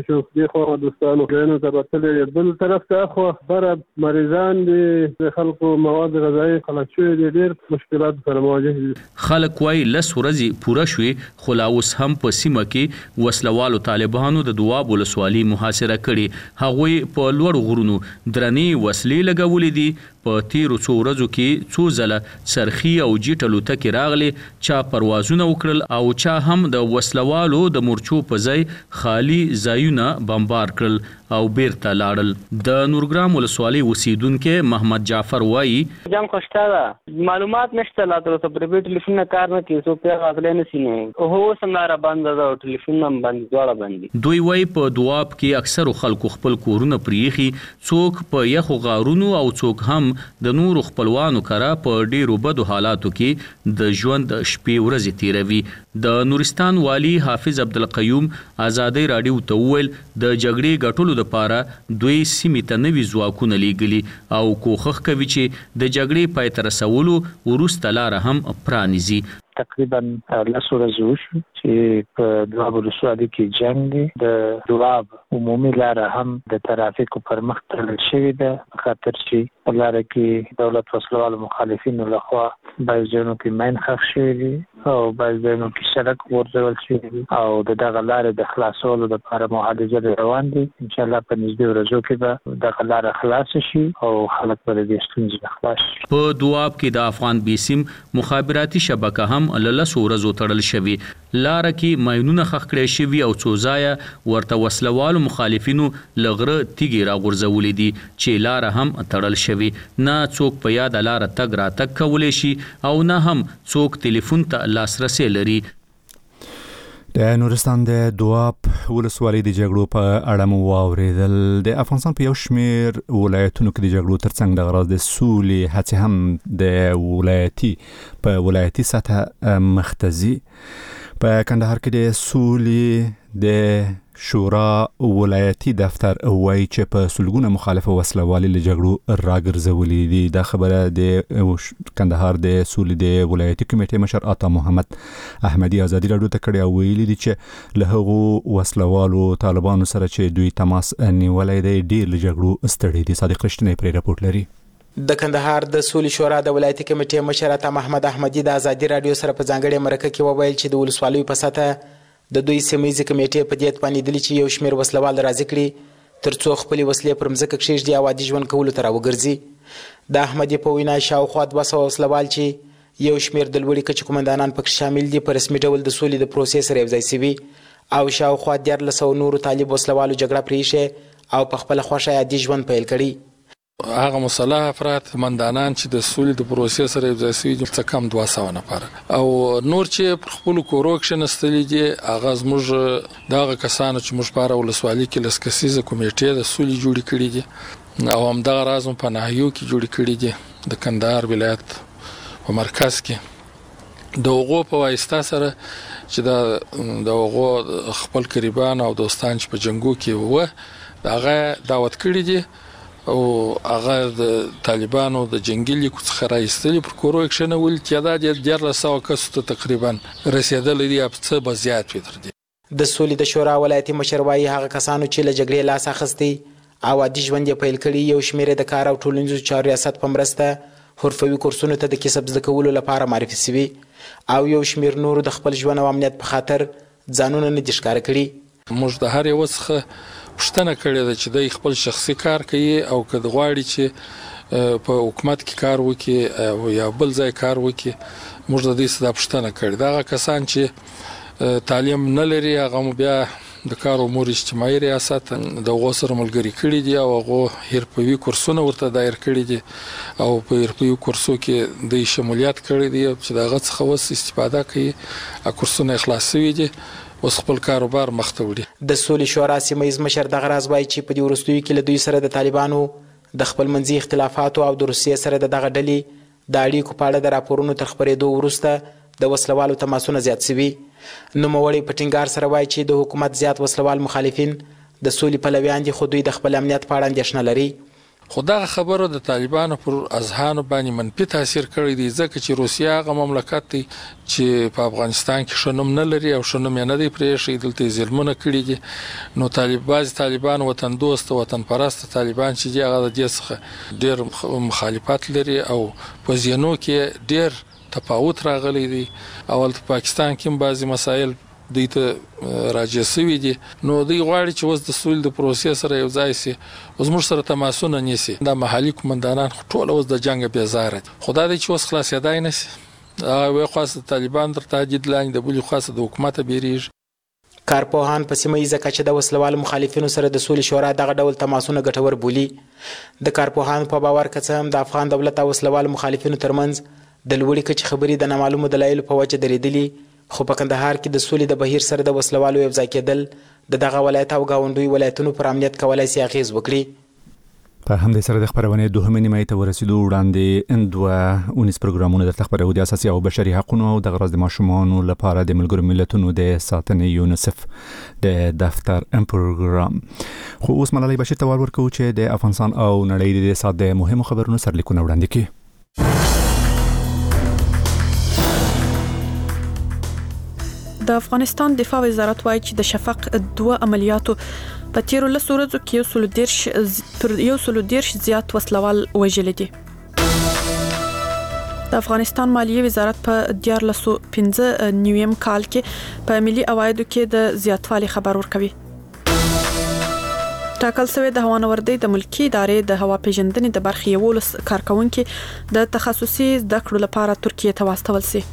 شو دي خو دوستانو غنو تبتل بل طرف ته خو بر مریضان دي خلکو مواد غذایی خلک شوی دي ډیر مشکلات سره مواجه دي. خلک وای لس ورځې پوره شوي خو لا اوس هم په سیمه کې وسلوالو طالبانو د دواب ولسوالي محاصره کړي. هغوی په لوړ غرونو درنې وسلې لګولې دي. په تیرو څو ورځو کې څو ځله سرخي او جیټ الوتکې راغلي، چا پروازونه وکړل او چا هم د وسلوالو د مورچو په ځای خالی ځایونه بمبار کړل او بیرته لاړل. د نورګرام ولسوالۍ اوسیدونکي محمد جعفر وایي جام خوشتا ده معلومات نشته، لا تر اوسه پرې ټلیفون نه کار نه کوي، څوک یې غاغلی نه سي نه هو سماره بند ده او ټلیفون هم بند، دواړه بند دي. دوی وایي په دواب کې اکثرو خلکو خپل کورونه پریخي، څوک په یخو غارونو او څوک هم د نورو خپلوانو کره په ډیرو بدو حالاتو کې د ژوند شپې ورځې تیروي. د نورستان والی حافظ عبدالقیوم آزادۍ راډیو ته وویل د جګړې ګټلو لپاره دوی سیمې ته نوي ځواکونه لیږلي او کوښښ کوي چې د جګړې پای ته رسولو وروسته لاره هم پرانیزي. تقریبا لس ورځې وشو چې په دواب ولسوالۍ کې جنګ دی. د دواب عمومي لاره هم د ترافیکو پر مخ تړل شوې ده، خاطر چې په لاره کې دولت وسلوالو مخالفینو لخوا بعض ځایونو کې ماین ښخ شوي دي او بعض ځایونو کې سړک غورځول شوي دي او د دغه لارې د خلاصولو لپاره معالجه روان دي. انشاءالله په نږدې ورځو کې به دغه لاره خلاصه شي او خلک به د دې ستونزې نه خلاص شي. په دواب کې د افغان بیسیم مخابراتي شبکه هم له لسو ورځو تړل شوي. لاره کې ماینونه ښخ کړی شوي او څو ځایه ورته وسلوالو مخالفینو له غره تیږې راغورځولې دي چې لاره هم تړل شوي. نه څوک په یاده لاره تګ راتګ کولی شي او نه هم څوک ټلیفون ته لاسرسی لري. د نورستان د دواب ولسوالۍ د جګړو په اړه مو واورېدل. د افغانستان په یو شمېر ولایتونو کې د جګړو ترڅنګ د غراض د سولې هڅې هم د ولایتي سطح مختزي. په کندهار کې د سولې د شورا ولایتي دفتر وایي چې په سلګونه مخالفه وسلوالي له جګړو راګرځولې دي. دا خبره د کندهار د سولې د ولایتي کمیټې مشر عطا محمد احمدي ازادي راډیو ته کړی او ویلي دي چې له هغو وسلوالو طالبانو سره چې دوی تماس نیولی دی ډیر له جګړو ستړي دي. صادق رښتینی پرې راپورټ لري. د کندهار د سولې شورا د ولایتي کمیټې مشر عطا محمد احمدي د ازادي راډیو سره په ځانګړې مرکه کې وویل چې د ولسوالیو په سطحه د دوی سیمهیزې کمیټې په دې توانېدلي چې یو شمېر وسلوال راضي کړي تر څو خپلې وسلې پر مځکه کښېږدي او عادي ژوند کولو ته راوګرځي. د احمدي په وینا شاوخوا 200 وسلوال چې یو شمېر د لوړې کچې قومندانان پکې شامل دي په رسمي ډول د سولې د پروسې سره یوځای شوي او شاوخوا 1400 نورو طالب وسلوالو جګړه پرېښې او په خپله خوښه عادي ژوند پیل کړي. هغه مسلح افراد قومندانان چې د سولې د پروسې سره یوځای شوي دي څه کم 200 نفر او نور چې پر خپلو کورو کښېنستلي دي هغه زموږ دغه کسانو چې موږ په هره ولسوالۍ کې لس کسیزه کمیټې د سولې جوړې کړي دي او همدغه راز هم په ناحیو کې جوړې کړي دي. د کندهار ولایت په مرکز کې د هغو په واسطه سره چې د هغو خپل قریبان او دوستان چې په جنګو کې وه هغه دعوت کړي دي او هغه د طالبانو د جنگي لیکو څخه راایستلي پر کورو یې کښېنولي. تعداد یې 1400 کسو ته تقریبا رسېدلی دی، څه به زیات وي تر دې. د سولې د شورا ولایتي مشر وایي هغه کسانو چې له جګړې لاس اخیستی او عادي ژوند یې پیل کړي یو شمېر د کار او ټولنیزو چارو ریاست په مرسته حرفوي کورسونو ته د کسب زده کولو لپاره معرفي شوي او یو شمېر نورو د خپل ژوند او امنیت په خاطر ځانونه نه دي ښکاره کړي. موږ د هر یو څخه پوښتنه کړې ده چې دوی خپل شخصي کار کوي او که غواړي چې په حکومت کې کار وکړي او یا بل ځای کار وکړي. موږ د دې څه دا پوښتنه کړې. دغه کسان چې تعلیم نه لري هغه مو بیا د کار امور اجتماعي ریاست د هغو سره ملګري کړي دي او هغو حرفوي کورسونه ورته دایر کړي دي او په حرفوي کورسو کې دوی شمولیت کړی دی چې د هغه څخه اوس استفاده کوي. کورسونه یې خلاص شوي دي، اوس خپل کاروبار مخ ته وړي. د سولې شورا سیمهیز مشر دغه راز وایي چې په دې وروستیو کې له دوی سره د طالبانو د خپل منځي اختلافاتو او د روسیې سره د دغه ډلې د اړیکو په اړه د راپورونو تر خپرېدو وروسته د وسلوالو تماسونه زیات شوي. نوموړی په ټینګار سره وایي چې د حکومت زیات وسلوال مخالفین د سولې پلویان دي خو دوی د خپل امنیت په اړه اندېښنه لري. خدای خبره د طالبانو پر اذهان باندې منفي تاثیر کړی دی ځکه چې روسیا غو مملکت دی چې په افغانستان کې شنم نه لري او شنم نه دی پرېښی دلته ظلمونه کړی دي نو طالبان وطن دوست وطن پرست طالبان چې هغه د دې څخه ډېر مخالفت لري او په ځینو کې ډېر تفاوت راغلی دی اول په پاکستان کې بعضی مسایل دوی ته راجع شوي دي نو دوی غواړي چې اوس د سولې د پروسې سره یو ځای شي اوس موږ سره تماسونه نیسي دا محلي قومندانان ټول اوس د جنگ بیزاره دي خدای دې چې اوس خلاصېدای نشي هغه خاصه طالبان تر تهدید لاندې د بلې خاصه د حکومت بیریږي کارپوهان په سیمه ییزه کچه د وسلوال مخالفینو سره د سولې شورا دغه ډول تماسونه ګټور بولي د کارپوهانو په باور که څه هم د افغان دولت او وسلوال مخالفینو ترمنځ د لوړې کچې خبرې د نامعلومو دلایلو په وجه درېدلي خو په کندهار کې د سولې د بهیر سره د وسلوالو یوځای کېدل د دغه ولایت او ګاونډوي ولایتونو پر امنیت کولای شي اغیز وکړي په همدې سره د خبرونې دوهمې نیمه ته ورسېدو وړاندې دوه 19 پروګرامونه درته خبرو د اساسي او بشري حقوقو او د غرض د ماشومانو لپاره د ملګرو ملتونو د ساتنې یونیسف د دفتر پروګرام خو اوس ملالۍ بشیر ته ورکو چې د افغانستان او نړۍ د سات د مهمو خبرونو سرلیکونه وړاندې کړي د افغانستان دفاع وزارت وايي چې د شفق 2 عملیاتو په تیرو 10 ورځو کې 110 زیات وسلوال وژل دي. د افغانستان مالیه وزارت په 2015 نیویم کال کې په ملي عوایدو کې د زیاتوالي خبر ورکوي. ټاکل شوی د هوانوردی د ملکی ادارې د هوا پیژندنې د برخې ولس کارکونکو د تخصصي زده کړو لپاره ترکیه ته واستول شي.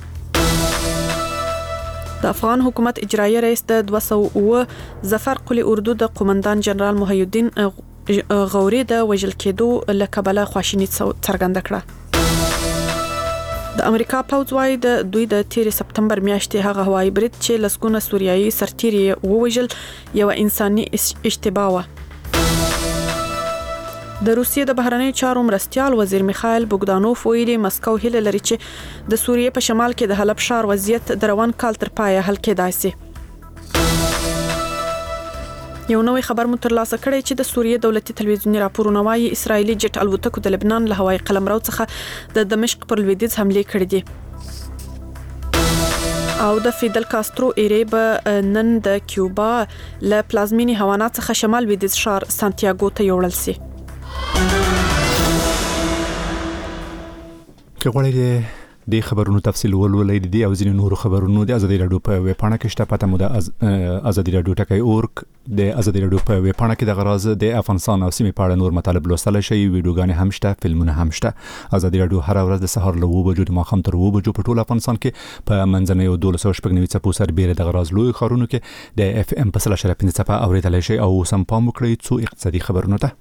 د افغان حکومت اجرایی رئیس د 200 ظفر قلی اردو د قومندان جنرال محی الدین غوري د وژل کېدو لکبله خواشینی څرګنده کړه. د امریکا پوځ وايي د دوی د 13 سپتمبر میاشتې هغه هوایي برید چې لسګونه سوریایي سرتیري ووژل یو انساني اشتباه و. د روسیې د بهرنیو چارو مرستیال وزیر میخائیل بوګدانوف ویلي مسکو هیله لري چې د سوریې په شمال کې د حلب ښار وضعیت د روان کال تر پایه حل کېدای شي. یو نوې خبر مو ترلاسه کړی چې د سوریې دولتي تلویزیوني راپورونه وايي اسرایلی جټ الوتکو د لبنان له هوایي قلمرو څخه د دمشق پر لویدیځ حمله کړې دي. او د فیدل کاسترو ایری به نن د کیوبا له پلازمینی هوانا څخه شمال لویدیځ ښار سانتیاګو ته یوړل شي. که غواړئ د خبرونو تفصیل ولولئ د او ځینې نورو خبرونو د ازادي رادیو په ویب پاڼه کې شته پته مو د ازادي رادیو ټکی اورګ د ازادي رادیو په ویب پاڼه کې د غراض د افغانستان او سیمې په اړه نور مطالب لوستل شي ویډیوګانې هم شته فلمونه هم شته. ازادي رادیو هر ورځ د سهار له 9 بجو د ماښام تر 2 بجو په ټول افغانستان کې په منځنۍ 1290 څپو سربېره د غراض لوی خارونو کې د اف ام په 3.5 څپه اوریدل شي او سم پام وکړئ څو اقتصادي خبرونه ته.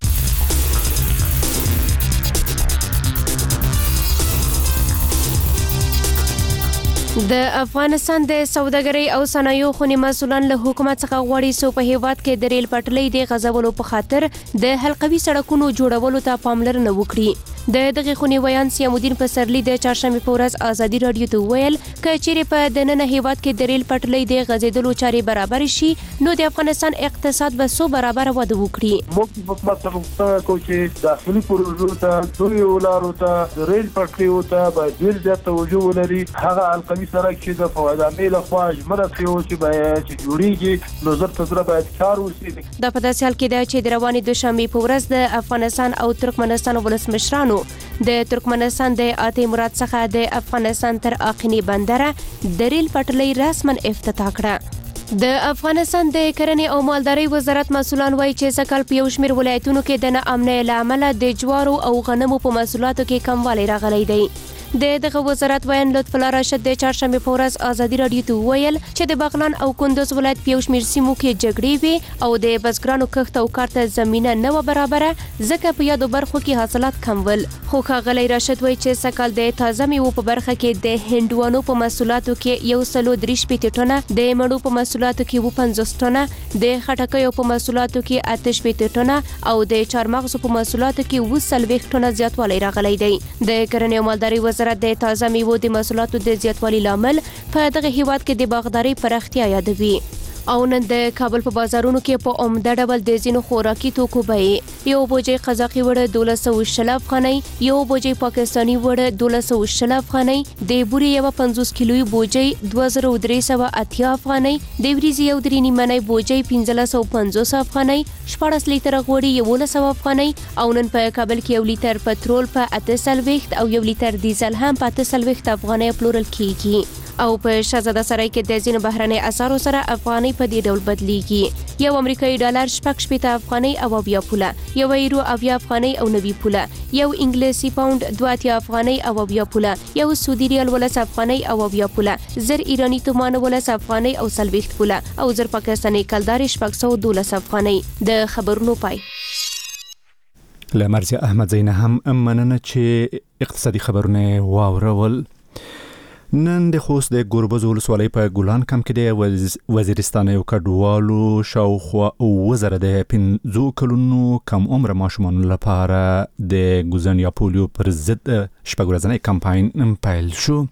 د افغانستان د سوداګرۍ او صنایعو خونی مسولان له حکومت څخه غواړي سو په هیواد کې د ریل پټلۍ د غځولو په خاطر د حلقوي سړکونو جوړولو ته پاملرنه وکړي. د دغه خونی ویان سیامودین پسرلی د چهارشنبه په ورځ ازادي رادیو ته ویل کچېره په دننه هیواد کې د ریل پټلۍ د غځېدلو چارې برابر شي نو د افغانستان اقتصاد به سو برابر وده وکړي. موږ په څه کوو چې داخلي پروژو ته دوی ولارو ته ریل پټلۍ ته باید ډیر زیات توجه ولري. هغه حلقوي سړک چې د فوادامې لخوا ژمنه شوی چې باید جوړیږي نو زر تر باید کار وشي. د په داسې حال کې د چې د روانې دوشنبه په ورځ د افغانستان او ترکمنستان ولسمشرانو د ترکمنستان د آتی مراد څخه د افغانستان تر اقینی بندره د ریل پټلۍ رسما افتتاح کړه. د افغانستان د کرنې او مالدارۍ وزارت مسؤلان وایي چې سکهال په یو شمېر ولایتونو کې د ناامنۍ له امله د جوارو او غنمو په محصولاتو کې کموالی راغلی دی. د دغه وزارت ویان لطف الله راشد د چهارشنبه په ورځ ازادي رادیو ته ویل چې د بغلان او کندوز ولایت په یو شمېر سیمو کې جګړې وي او د بزګرانو کښت او کار ته زمینه نه و برابره ځکه په یادو برخو کې حاصلات کم ول. خو ښاغلی راشد وایي چې سکهال د تازه میوو په برخه کې د هندوانو په محصولاتو کې 130 ټنه د مڼو په محصولاتو کې 50 ټنه د خټکیو په محصولاتو کې 88 ټنه او د چارمغزو په محصولاتو کې 40 ټنه زیاتوالی راغلی دی. د کرنې او مالدارۍ وزارت د تازه میوو د محصولاتو د زیاتوالي لامل په دغه هیواد کې د باغدارۍ پراختیا یادوي او نن د کابل په بازارونو کې په عمده ډول د ځینو خوراکي توکو بیې یو بوجي قزاقي وړه 1200 افغانۍ، یو بوجي پاکستاني وړه 1200 افغانۍ، د بوري یو 50 کیلوي بوجي 2380 افغانۍ، د وریځي یو درې نیمه بوجي 1550 افغانۍ، 14 لیټر غوړي 1100 افغانۍ او نن په کابل کې 1 لیټر پټرول په 8 او 1 لیټر ډیزل هم په 8 افغانۍ پلورل کیږي. او په شهزاده سرای کې د ځینو بهرنۍ اسعارو سره افغانۍ په دې ډول بدلیږي. یو امریکایي ډالر 6 افغانۍ او 20 پوله، یو یورو 20 افغانۍ او 90 پوله، یو انګلیسي پاوند 2 افغانۍ او 20 پوله، یو سعودي ریال 10 افغانۍ او 20 پوله، زر ایرانی تومان 10 افغانۍ او 40 پوله او زر پاکستاني کلدار 612 افغانۍ. د خبرونو پای. لمرزي احمد زینه هم مننه چې اقتصادي خبرونه واورول. نن د خوست د ګوربز ولسوالۍ په ګولان کم کې د وزیرستان یو کډوالو شاوخوا 2000 د 15 کلونو کم عمر ماشومانو لپاره د ګوزن یا پولیو پر ضد شپږ ورځنی کمپاین پیل شو.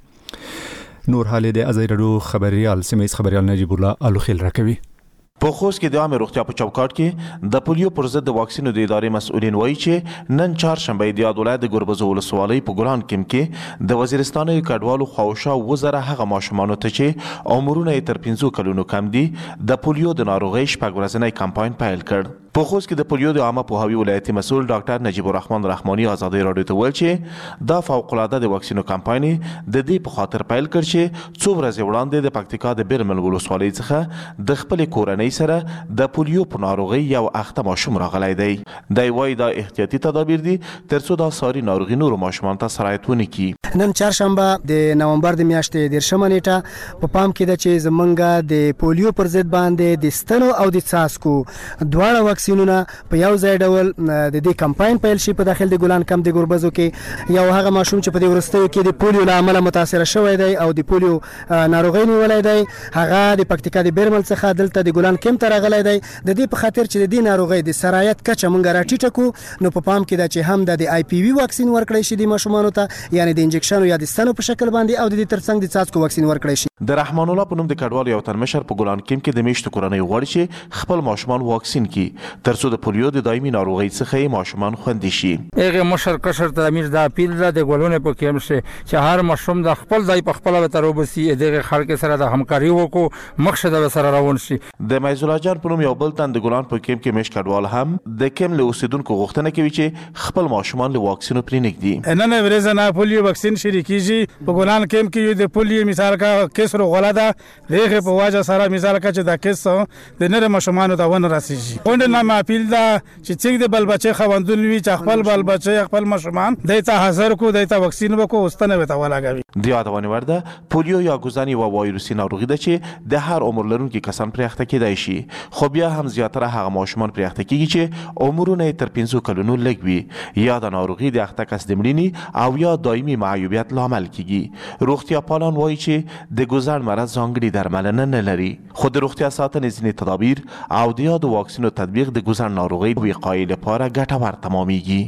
نور حال د ازادي راډیو خبريال سیمه خبريال نجیب الله الوخیل راکوي. په خوست کې د عامه روغتیا په چوکاټ کې د پولیو پر ضد د واکسینو د ادارې مسؤلین وایي چې نن چهارشنبه د یاد ولایت د ګوربز ولسوالۍ په ګلان کې د وزیرستان کډوالو خواوشا 2000 هغه ماشومانو ته چې عمرونه تر 15 کلونو کم دي د پولیو د ناروغۍ شپږ ورځنی کمپاین پیل کړ. په خوست کې د پولیو د عامه پوهاوي ولایتي مسؤل ډاکټر نجیب الرحمن رحماني ازادي راډیو ته ویل چې دا فوق العاده د واکسینو کمپاین د دې په خاطر پیل کړ چې څو ورځې وړاندې د پکتیکا د بیرمل ولسوالۍ څخه د خپل کورنۍ سره د پولیو په ناروغۍ یو اخته ماشوم راغلی دی. دی وايي دا احتیاطي تدابیر دي ترڅو دا ساري ناروغي نورو ماشومان ته سرایت ونه کړي. نن چهارشنبه د نومبر د میاشتې 10 نیټه په پام کې ده چې زمونږ د پولیو پر ضد باندې د ستنو او د څاڅکو دواړه واکسینونه په یو ځای ډول د دې کمپاین پیل شي. په داخل د ګولان کم د ګوربزو کې یو هغه ماشوم چې په دې ورستیو کې د پولیو له امله متاثر شوی دی او د پولیو ناروغي نیولای دی، هغه د پکتیکا د بیرمل څخه دلته د ګولان کم ته راغلی دی. د دې په خاطر چې د دې ناروغي د سرایت کچه مونږ راټیټه کو نو په پام کې ده چې هم د آی پی وی واکسین ورکړی شي د ماشومانو ته، یعنی د انجکشن یا د ستنو په شکل باندې، او د دې ترڅنګ د څاڅکو واکسین ورکړی شي. د رحمان الله په نوم د کډوالو یو تنمشر په ګولان کې د میشتو کورنۍ غواړي چې خپل ماشومان واکسین کړي ترڅو د پولیو د دایمي ناروغۍ څخه ماشومان خوندي شي. هغه مشر کشر ته امیر د اپیل د ګولونه په کې مشه چې هر ماشوم د خپل ځای په خپل وتروبسي دغه خلک سره د همکاري وکړو مخشه د سره روان شي. د مایزولا جان په نوم یو بل تن د ګولان په کې مش کډوال هم د کم له اوسیدونکو غوښتنه کوي چې خپل ماشومان له واکسینو پرې نږدي. نن ورځ نه پولیو واکسین شروع کیږي په ګولان کې د پولیو مثال کا کیسرو غلاده دغه په واجه سره مثال کا چې د کیس د نره ماشومان ته ونه راسیږي. پوند نه اپیل دا چې څنګه د بل بچي خوندون وی چې خپل بل بچي خپل ماشومان دایته حاضر کو دایته واکسین وکړو واستنه وته ولاګوي. د یادونه ورده پولیو یا ګوزنی او وایروسي ناروغي ده چې د هر عمر لرونکي کسان پرې اخته کېدای شي، خو بیا هم زیاتره هغه ماشومان پرې اخته کیږي چې عمرونه تر 15 کلونو لږ وي یا د ناروغي د اخته کس د مړینې او یا دایمي معیوبیت لامل کیږي. روغتیا پالان وایي چې د ګوزن مرض ځانګړي درملنه نه لري، خو د روغتیا ساتنې ځینې تدابیر او د یادو واکسینو تطبیق د ګوزن ناروغي وقایې لپاره ګټور تمامېږي.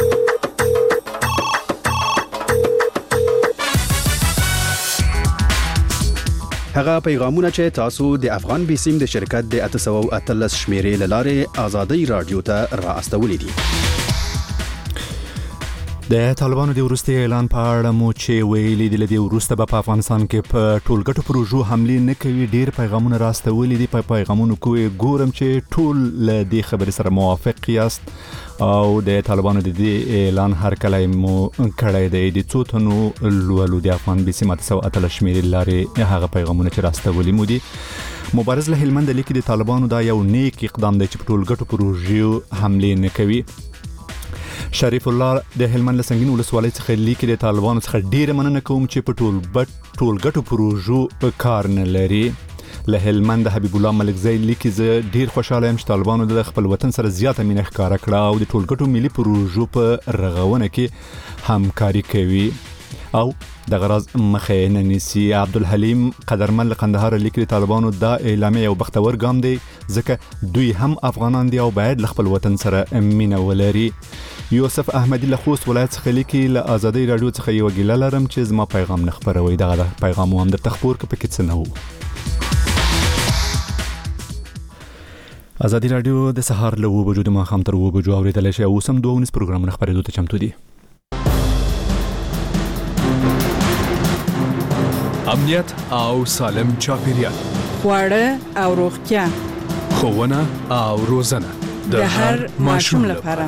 هغه پیغامونه چې تاسو د افغان بیسیم د شرکت د 813 شمیرې لاره ازادي رادیو ته را استولې دي. د طالبانو د وروستي اعلان په اړه مو چې ویلي دي لدی وروسته په افغانستان کې په ټولګټو پروژو حمله نه کوي. ډیر پیغامونه راستولې دي. په پیغامونو کې ګورم چې ټول له دې خبرې سره موافق یاست او د طالبانو د دې اعلان هر کله مو کړی دی. د څو تنو لولو د افغان بیسیم 813 شمیرې لاره هغه پیغامونه چې راستولې مو دي. مبارز له هلمند لیکي د طالبانو دا یو نیک اقدام دی چې په ټولګټو پروژو حمله نه کوي. شریف الله د هلمند له سنگین ولسوالۍ څخه لیکي د طالبانو څخه ډیره مننه کوم چې په ټولګټو پروژو کار نه لري. له هلمند حبیب الله ملکزی لیکي زه ډیر خوشاله یم چې طالبانو د خپل وطن سره زیاته مینه ښکاره کړه او د ټولګټو ملي پروژو په رغونه کې همکاري کوي او د غرض مخه نه نیسي. عبدالحلیم قدرمن له قندهار لیکي طالبانو دا اعلامیه یو بختور ګام دی ځکه دوی هم افغانان دي او باید له خپل وطن سره مینه ولري. یوسف احمدی له خوست ولایت څخه لیکي له ازادي رادیو څخه یو ګیله لرم چې زما پیغام نه خبروي. دغه پیغام هم در تخبور کې پکې څه نه وو. ازادي رادیو د سهار له 9 بجو د ماښام تر 9 بجو اوریدل شي او سم 2 پروګرامونه خبرېدو ته چمتو دي. امنیت او سالم چاپیریال، خواړه او روغتیا، ښوونه او روزنه د هر ماشوم لپاره.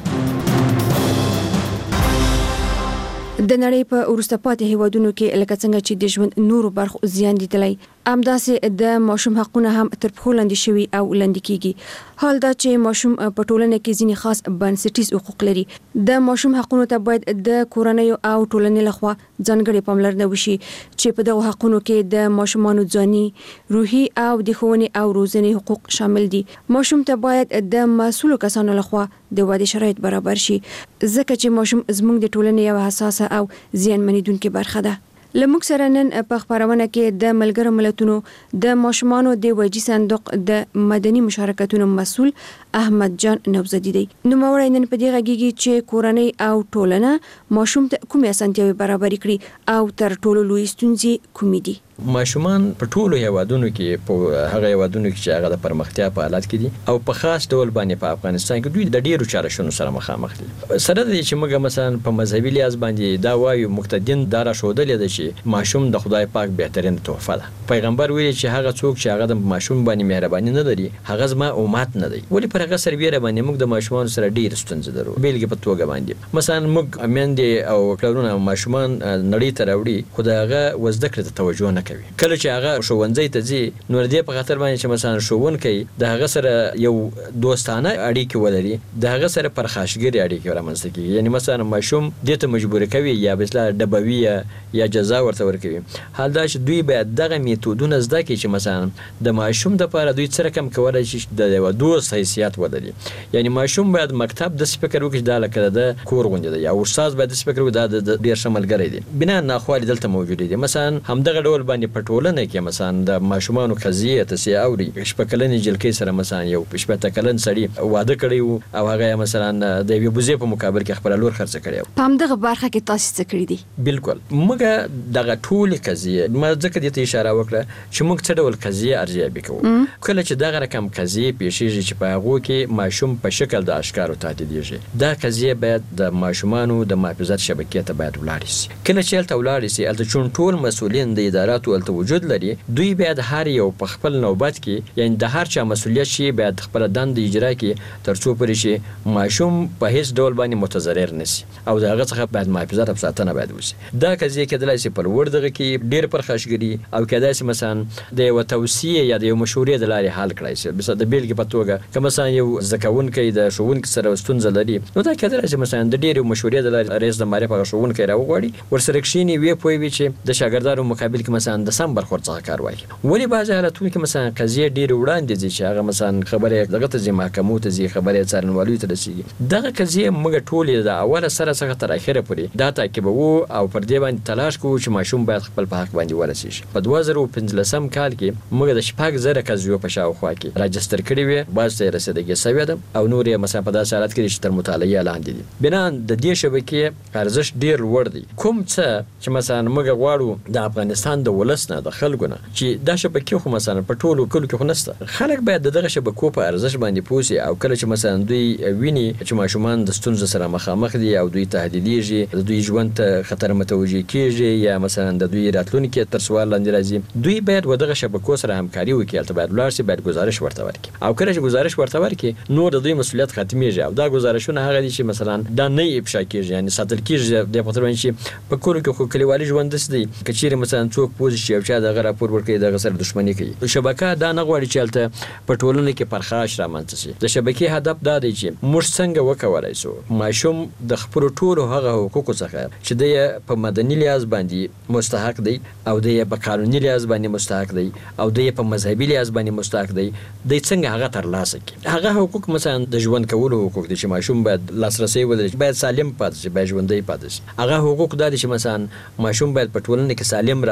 د نړۍ په وروسته پاتې هیوادونو کې لکه څنګه چې د ژوند نورو برخو زیان لیدلی، همداسې د ماشوم حقونه هم تر پښو لاندې شوي او لاندې کیږي. حال دا چې ماشوم په ټولنه کې ځینې خاص بنسټیز حقوق لري. د ماشوم حقونو ته باید د کورنۍ او ټولنې لخوا ځانګړې پاملرنه وشي چې په دغه حقونو کې د ماشومانو ځاني، روحي او د ښوونې او روزنې حقوق شامل دي. ماشوم ته باید د مسؤلو کسانو لخوا د واده شرایط برابر شي، ځکه چې ماشوم زموږ د ټولنې یو حساسه او زیان منیدونکې برخه ده. لموږ سره نن په خبرونه کې د ملګرو ملتونو د ماشومانو د وجې صندوق د مدني مشارکتونو مسؤل احمد جان نوزدی دی. نو مورای نن په دې غږیږي چې کورنۍ او ټولنه ماشوم ته کومې اسانتیاوې برابر کړي او تر ټولو لوی ستونزې کومې دي. ماشومان په ټولو هیوادونو کې په هغه هیوادونو کې چې هغه د پرمختیا په حالت کې دي او په خاص ډول باندې په افغانستان کې دوی د ډیرو چالشونو سره مخامخ دي. سره د چې موږ مثلا په مذهبي لحاظ باندې دا وایو مقتدین دارا شودلې ده چې ماشوم د خدای پاک بهترین تحفه ده. پیغمبر ویلي چې هغه څوک چې هغه د ماشوم باندې مهرباني نه لري هغه زما امت نه دی. ولی پر هغه سربېره باندې موږ د ماشومان سره ډیر ستونزې درو. بیلګې په توګه باندې مثلا موږ میندې او پلرونه ماشومان نړۍ ته راوړي خو هغه وزده کړې ته توجه نه کوي. کله چې هغه ښوونځي ته ځي نو دې په خاطر باندې چې مثلا ښوونکی د هغه سره یو دوستانه اړیکې ولري، د هغه سره پرخاشګري اړیکې رامنځته کیږي. یعنی مثلا ماشوم دې ته مجبور کوي یا بسلا ډبوي یا جزا ورته ورکوي. حال دا چې دوی باید دغه میتودونه زده کړي چې مثلا د ماشوم د لپاره دوی څه رقم کولای شي د یو دوست حیثیت ولري. یعنی ماشوم باید مکتب د فکر وکړي دا لکه د کور غونډه ده، یا استاد باید د فکر وکړي دا د ډیر شملګری دي. بنا ناخوالي دلته موجود دي. مثلا همدغه ډول باندې پټولنه کې مثلا د ماشومانو قضیه تاسو اوري شپکلنې جلکې سره مثلا یو شپکلن سړي واده کړی او هغه مثلا د یو بوزي په مقابل کې خپل لور خرڅ کړی. په همدغه برخه کې تاسو څه کړی دي؟ بالکل موږ دغه ټول قضیه ما ځکه دې ته اشاره وکړه چې موږ څه ډول قضیه ارزیابي کوو. کله چې دغه رقم قضیه پیښیږي چې په هغه کې ماشوم په شکل د اشکارو تهدیدېږي، دا قضیه باید د ماشومانو د محافظت شبکې ته باید ولاړ شي. کله چې الته ولاړ شي الته چون ټول مسؤلین د اداراتو الته وجود لري، دوی باید هر یو په خپل نوبت کې یعنی د هر چا مسؤلیت شي باید خپل دند اجرا کړي ترڅو پرې شي ماشوم په هیڅ ډول باندې متضرر نشي او دغه څخه باید محافظت او ساتنه باید وشي. دا قضیه کېدلای شي په لوړ دغه کې ډېر پرخاشګري او کېدای شي مثلا د یو توصیه یا د یو مشورې د لارې حل کړای شي. مثلا د بیلګې په توګه که مثلا یو زکونکي د ښوونکي سره ستونزه لري نو دا کېدلای شي مثلا د ډېرو مشورې د لارې رئیس د معرفت ښوونکي راوغواړي ورسره کښیني وی پوي چې د شاګردانو مقابل کې مثلا د سم برخورد څخه کار واخلي. ولی بعض حالتونو کې مثلا قضیه ډېر وړاندې دي چې هغه مثلا خبره دغه ته محکمو ته ځي، خبره څارنوالۍ ته رسیږي. دغه قضیه موږ ټول د اوله سره څخه تر اخره پورې دا تعقیبوو او پر دې باندې تلاش کوو چې ماشوم باید خپل په حق باندې ورسیږي. په 2015 کال کې موږ د 6,000 قضیو په شاوخوا کې راجستر کړې وې، بعض ته رسیدګي سوي ده او نور یې مثلا په داسې حالت کې چې تر مطالعه لاندې دي. بنا د دې شبکې ارزښت ډېر لوړ دی. کوم څه چې مثلا موږ غواړو د افغانستان د ولس نه د خلکو نه چې دا شبکې خو مثلا په ټولو کلو کې خو نشته، خلک باید دغه شبکو په ارزښت باندې پوسي او کله چې مثلا دوی ویني چې ماشومان د ستونزو سره مخامخ دي او دوی تهدیدېږي، د دوی ژوند ته خطر متوجه کیږي یا مثلا د دوی راتلونکي تر سوال لاندې راځي، دوی باید ودغه شبکو سره همکاري وکړي. البته باید ولاړ شي، باید گزارش ورته ورکړي او کله چې گزارش ورته ورکړي نو د دوی مسؤلیت ختمېږي او دا گزارشونه هغه دي چې مثلا دا نه افشا کیږي یعنی ساتل کیږي د پاتره باندې په کور کې خو کلیوالي ژوند دي کچېره مثلا څوک پوزي شي او چې دا راپور ورکړي دغه سره دښمنی کوي. شبکه دا نه غواړي چې البته په ټولنه کې پرخاش رامنځته شي. د شبکې هدف دا دی چې موږ څنګه وکولای شو ماشوم د خپل ټولو هغه حقوقو څخه چې د په مدني لحاظ باندې مستحق دی او د په قانوني لحاظ باندې مستحق دی او د په مذهبي لحاظ باندې مستحق دی، د څنګه هغه ترلاسه کړي. هغه حقوق مثلا د ژوند کولو حقوق دي چې ماشوم باید لاسرسي ولري، باید سالم پاتې شي، باید ژوندۍ پاتې شي. هغه حقوق دا دي چې مثلا ماشوم باید په ټولنه کې سالم راوروزل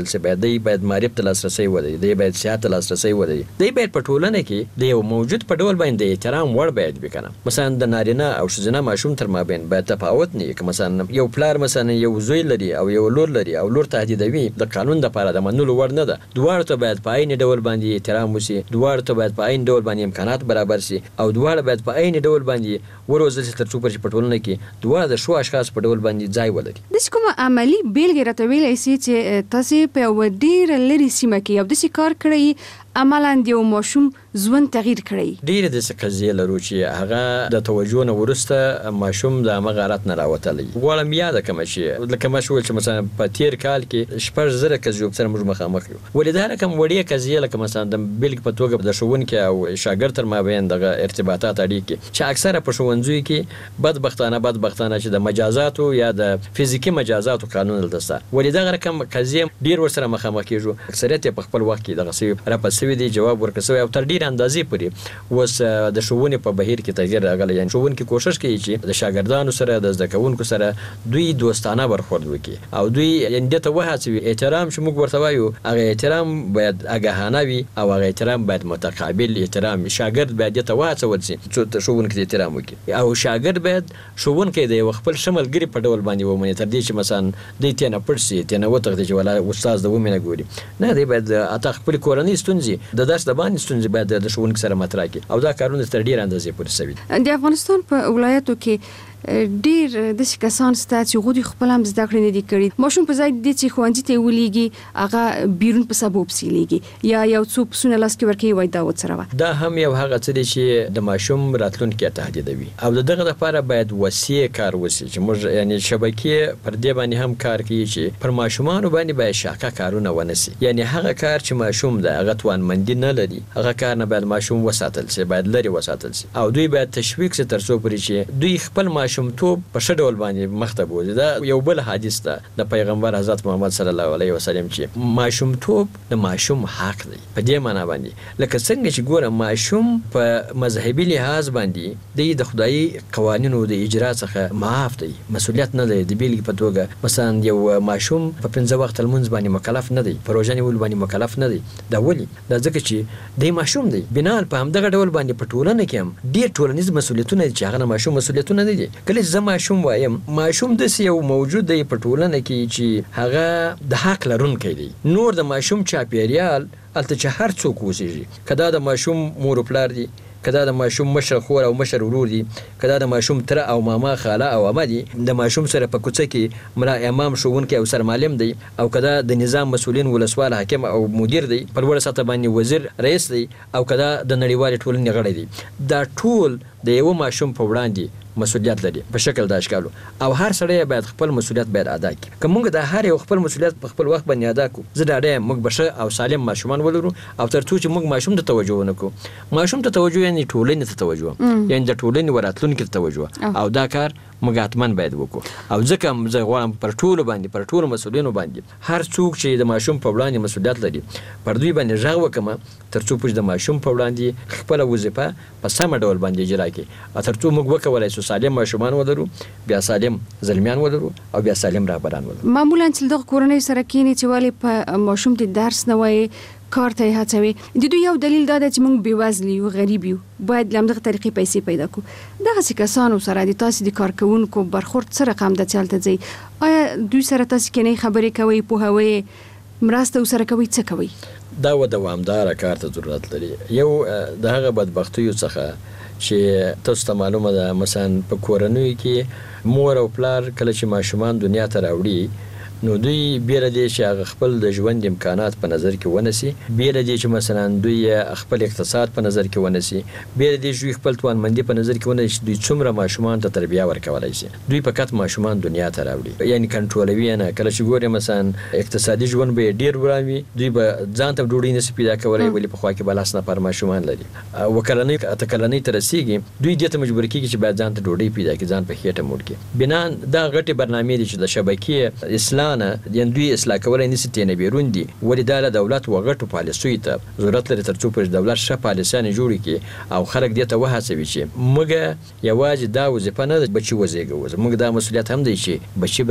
وروزل شي باید معرفت ته لاسرسي ولري دی باید صحت ته لاسرسي ولري دی باید په ټولنه کې د یو موجود په ډول باندې احترام وړ باید وکړي مثلا د نارینه او ښځینه ماشوم تر مابین باید تفاوت نه وي مثلا یو پلار مثلا یو زوی لري او یو لور لري او لور تهدیدوي د قانون د لپاره د منلو وړ نه ده دواړو ته باید په عین ډول باندې احترام وشي دواړو ته باید په عین ډول باندې امکانات برابر شي او دواړه باید په عین ډول باندې وروزل شي ترڅو په ټولنه کې دواړه د شو اشخاص په ډول باندې ځای ولري د کومه عملی بیلګه راته ویلای شي چې تاسو په ودیر لري سیمه کې یو د کار کړی عملاً یو ماشوم ژوند تغییر کړی ډیر د قضیه لرو چې هغه د توجه نه ورسته ماشوم د مغارت نه راوتلی غواړم یاد کوم چې لکه ماشوم چې مثلا په تیر کال کې شپږ زره کزو سره موږ مخامخ یو ولې دا کوم وړي قضیه لکه مثلا د بیلګ په توګه د ښوونکي او شاګرد تر مابین دغه ارتباطات اړیکې چې اکثره په ښوونځیو کې بدبختانه چې د مجازاتو یا د فزیکی مجازاتو قانون دلته ولې دا کوم قضیه ډیر ورسره مخامخ کیږي اکثریت په خپل وخت کې دغه سی راپسوي دی جواب ورکړي او تر ډیر اندازې پورې وس د ښوونې په بهیر کې تغیر راغلی یعنی ښوونکي کوشش کوي چې د شاګردانو سره د زده کوونکو سره دوی دوستانه برخورد وکړي او دوی یعنی دته وهڅوي احترام چې موږ ورته وایو هغه احترام باید آگاهانه وي او هغه احترام باید متقابل احترام شاګرد باید دته وهڅول شي چې ښوونکي احترام وکړي او شاګرد باید ښوونکي د خپل شملګری په ډول باندې ومني تر دې چې مثلا د تینه پړسي تینه وتغدي چې ولا استاد د ومنه ګوري نه دی باید اته خپل کورنۍ ستونزې د درس د باندې ستونزې باید د ښوونکي سره مطرح کړي او دا کارونه تر ډیر اندازې پورې سوي د افغانستان په ولایتو کې ډیر د کسان ستاسو چې غوډي خپل هم زده کړې نه دي کړې ماشوم په ځای د چې خوندې ته ولېږي هغه بیرون په سبب سیلېږي یا یو څو پسونه لاس کې ورکې وای دا وڅره دا هم یو هغه څه دی چې د ماشوم راتلونکي تهدیدوي او دغه لپاره باید وسیع کار وشي چې موږ یعنی شبکې پر دې باندې هم کار کوي چې پر ماشومان باندې باید شاکه کارونه ونسي یعنی هغه کار چې ماشوم د هغه توانمندي نه لري هغه کار نه باید ماشوم وساتل شي باید لري وساتل شي او دوی باید تشویق سي ترڅو پرې چې دوی خپل ماشومتوب په ښه ډول باندې مخته بوځي دا یو بل حدیث ده د پیغمبر حضرت محمد صلی الله علیه وسلم چې ماشومتوب د ماشوم حق دی په دې معنی باندې لکه څنګه چې ګوره ماشوم په مذهبي لحاظ باندې د خدایي قوانینو د اجرا څخه معاف دی مسؤلیت نه لري د بیلګې په توګه مثلا یو ماشوم په 5 وخت لمونځ باندې مکلف نه دی په روزه نیول باندې مکلف نه دی دا ولي دا ځکه چې د ماشوم دی بنا په همدغه ډول باندې په ټولنه کې هم ډېر ټولنیز مسؤلیتونه چې هغه ماشوم مسؤلیتونه نه دي کله چې ماشوم وایم ماشوم د یو موجود دی په ټولنه کې چې هغه د حق لرونکی دی نور د ماشوم چاپیریال الته چې هر څوک اوسېږي کدا د ماشوم مور او پلار دی کدا د ماشوم مشر خور او مشر ورور دي کدا د ماشوم تر او ماما خاله او عمه دي د ماشوم سره په کوڅه کې ملا امام ښوونکی او سرمعلم دی او کدا د نظام مسولین ولسوال حاکم او مدیر دی په لوړه سطح باندې وزیر رئیس دی او کدا د نړیوال ټولنې غړی دی دا ټول د یو ماشوم په وړاندې مسؤلیت لري په شکل د اشکالو او هر سړی باید خپل مسؤلیت باید ادا کړي که موږ د هر یو خپل مسؤلیت په خپل وخت باندې ادا کړو زه ډاډه موږ بشه او سالم ماشومان ولرو او ترڅو چې موږ ماشوم ته توجه ونکړو ماشوم ته توجه یعنی ټولنې ته توجه یعنی د ټولنې وراتلونکي ته توجه او دا کار موږ حتماً باید وکړو او ځکه زه غواړم پر ټولو باندې پر ټولو مسؤلینو باندې هر څوک چې د ماشوم په وړاندې مسؤلیت لري پر دوی باندې غږ وکړم ترڅو چې د ماشوم په وړاندې خپل وظیفه په سم ډول باندې اجرا کړي ترڅو موږ وکولای شو سالم ماشومان ولرو بیا سالم زلمیان ولرو او بیا سالم رهبران ولرو معمولا چې دغه کورنۍ سره کینی چې والی په ماشوم ته درس نه وای کار ته هڅوي د دوی یو دلیل دا چې موږ بیوزلی او غریب یو باید لمدغه طریقې پیسې پیدا کړو دغه څه کسانو سره د تاسو د کارکونکو برخورد سره رقم د چلته ځي آیا دوی سره تاسو کې نه خبرې کوي په هوې مرسته سره کوي څه کوي دا و دوامدار کار ته ضرورت لري یو د هغه بدبختیو څخه چې تاسو ته معلومه ده مثلا په کورنۍ کې مور او پلار کله چې ماشومان دنیا ته راوړي نو دوی بیره دي چې هغه خپل د ژوند امکانات په نظر کې ونسي بیره دي چې مثلا دوی خپل اقتصاد په نظر کې ونسي بیره دي چې خپل توانمندي په نظر کې ونسي دوی څومره ماشومان ته تربیه ورکولای شي دوی فقط ماشومان دنیا ته راوړي یعنی کنټرولوي نه کله چې ګوري مثلا اقتصادي ژوند به ډیر ورامي دوی به ځان ته ډوډۍ نشي پیدا کولای ولی په خوا کې بلاس نه پر ماشومان لري وکړنۍ اتکلنۍ ترسيږي دوی دې ته مجبور کیږي چې باید ځان ته ډوډۍ پیدا کړي ځان په خېټه موړ کړي بنا دا غټي برنامه دي چې د شبکې اسلام یان دوی اصلاح کولای نشي تینه بیرون دي ولې د دولت وغټو پالیسي ته ضرورت لري ترڅو پر دولت ښه پالیسانه جوړ کړي او خلک دې ته وهڅوي چې موږ یوازې دا وظیفه نه بچي وزیږو موږ دا مسؤلیت هم دی چې بچي باید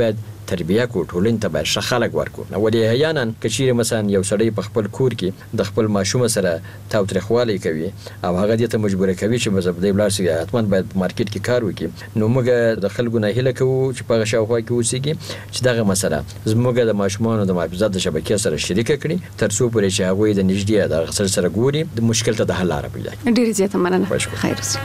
تربیه کو ټولنې ته باید ښه خلک ورکو. ولې احیانا کچیر مثلا یو سړی په خپل کور کې د خپل ماشوم سره تاوتریخوالی کوي او هغه دې ته مجبور کوي چې مزه دې بلار سي حتمان باید په مارکیټ کې کار وکړي، نو موږ د خلکو نه هیله کوو چې په شاوخوا کې اوسېږي چې دغه مسله زموږ د ماشومانو د محافظت د شبکې سره شریک کړي تر څو پورې چې هغه د نږدې د غسل سره ګوري د مشکل ته د حل لاره پیدا کړي. ډېر زیاته مننه. خیر اوسه.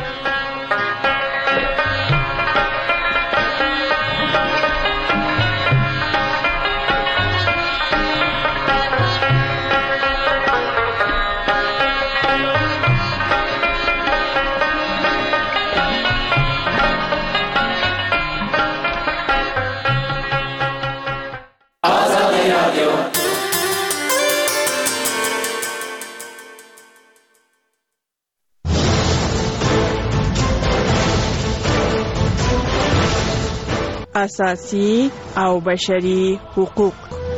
اساسي او بشري حقوق.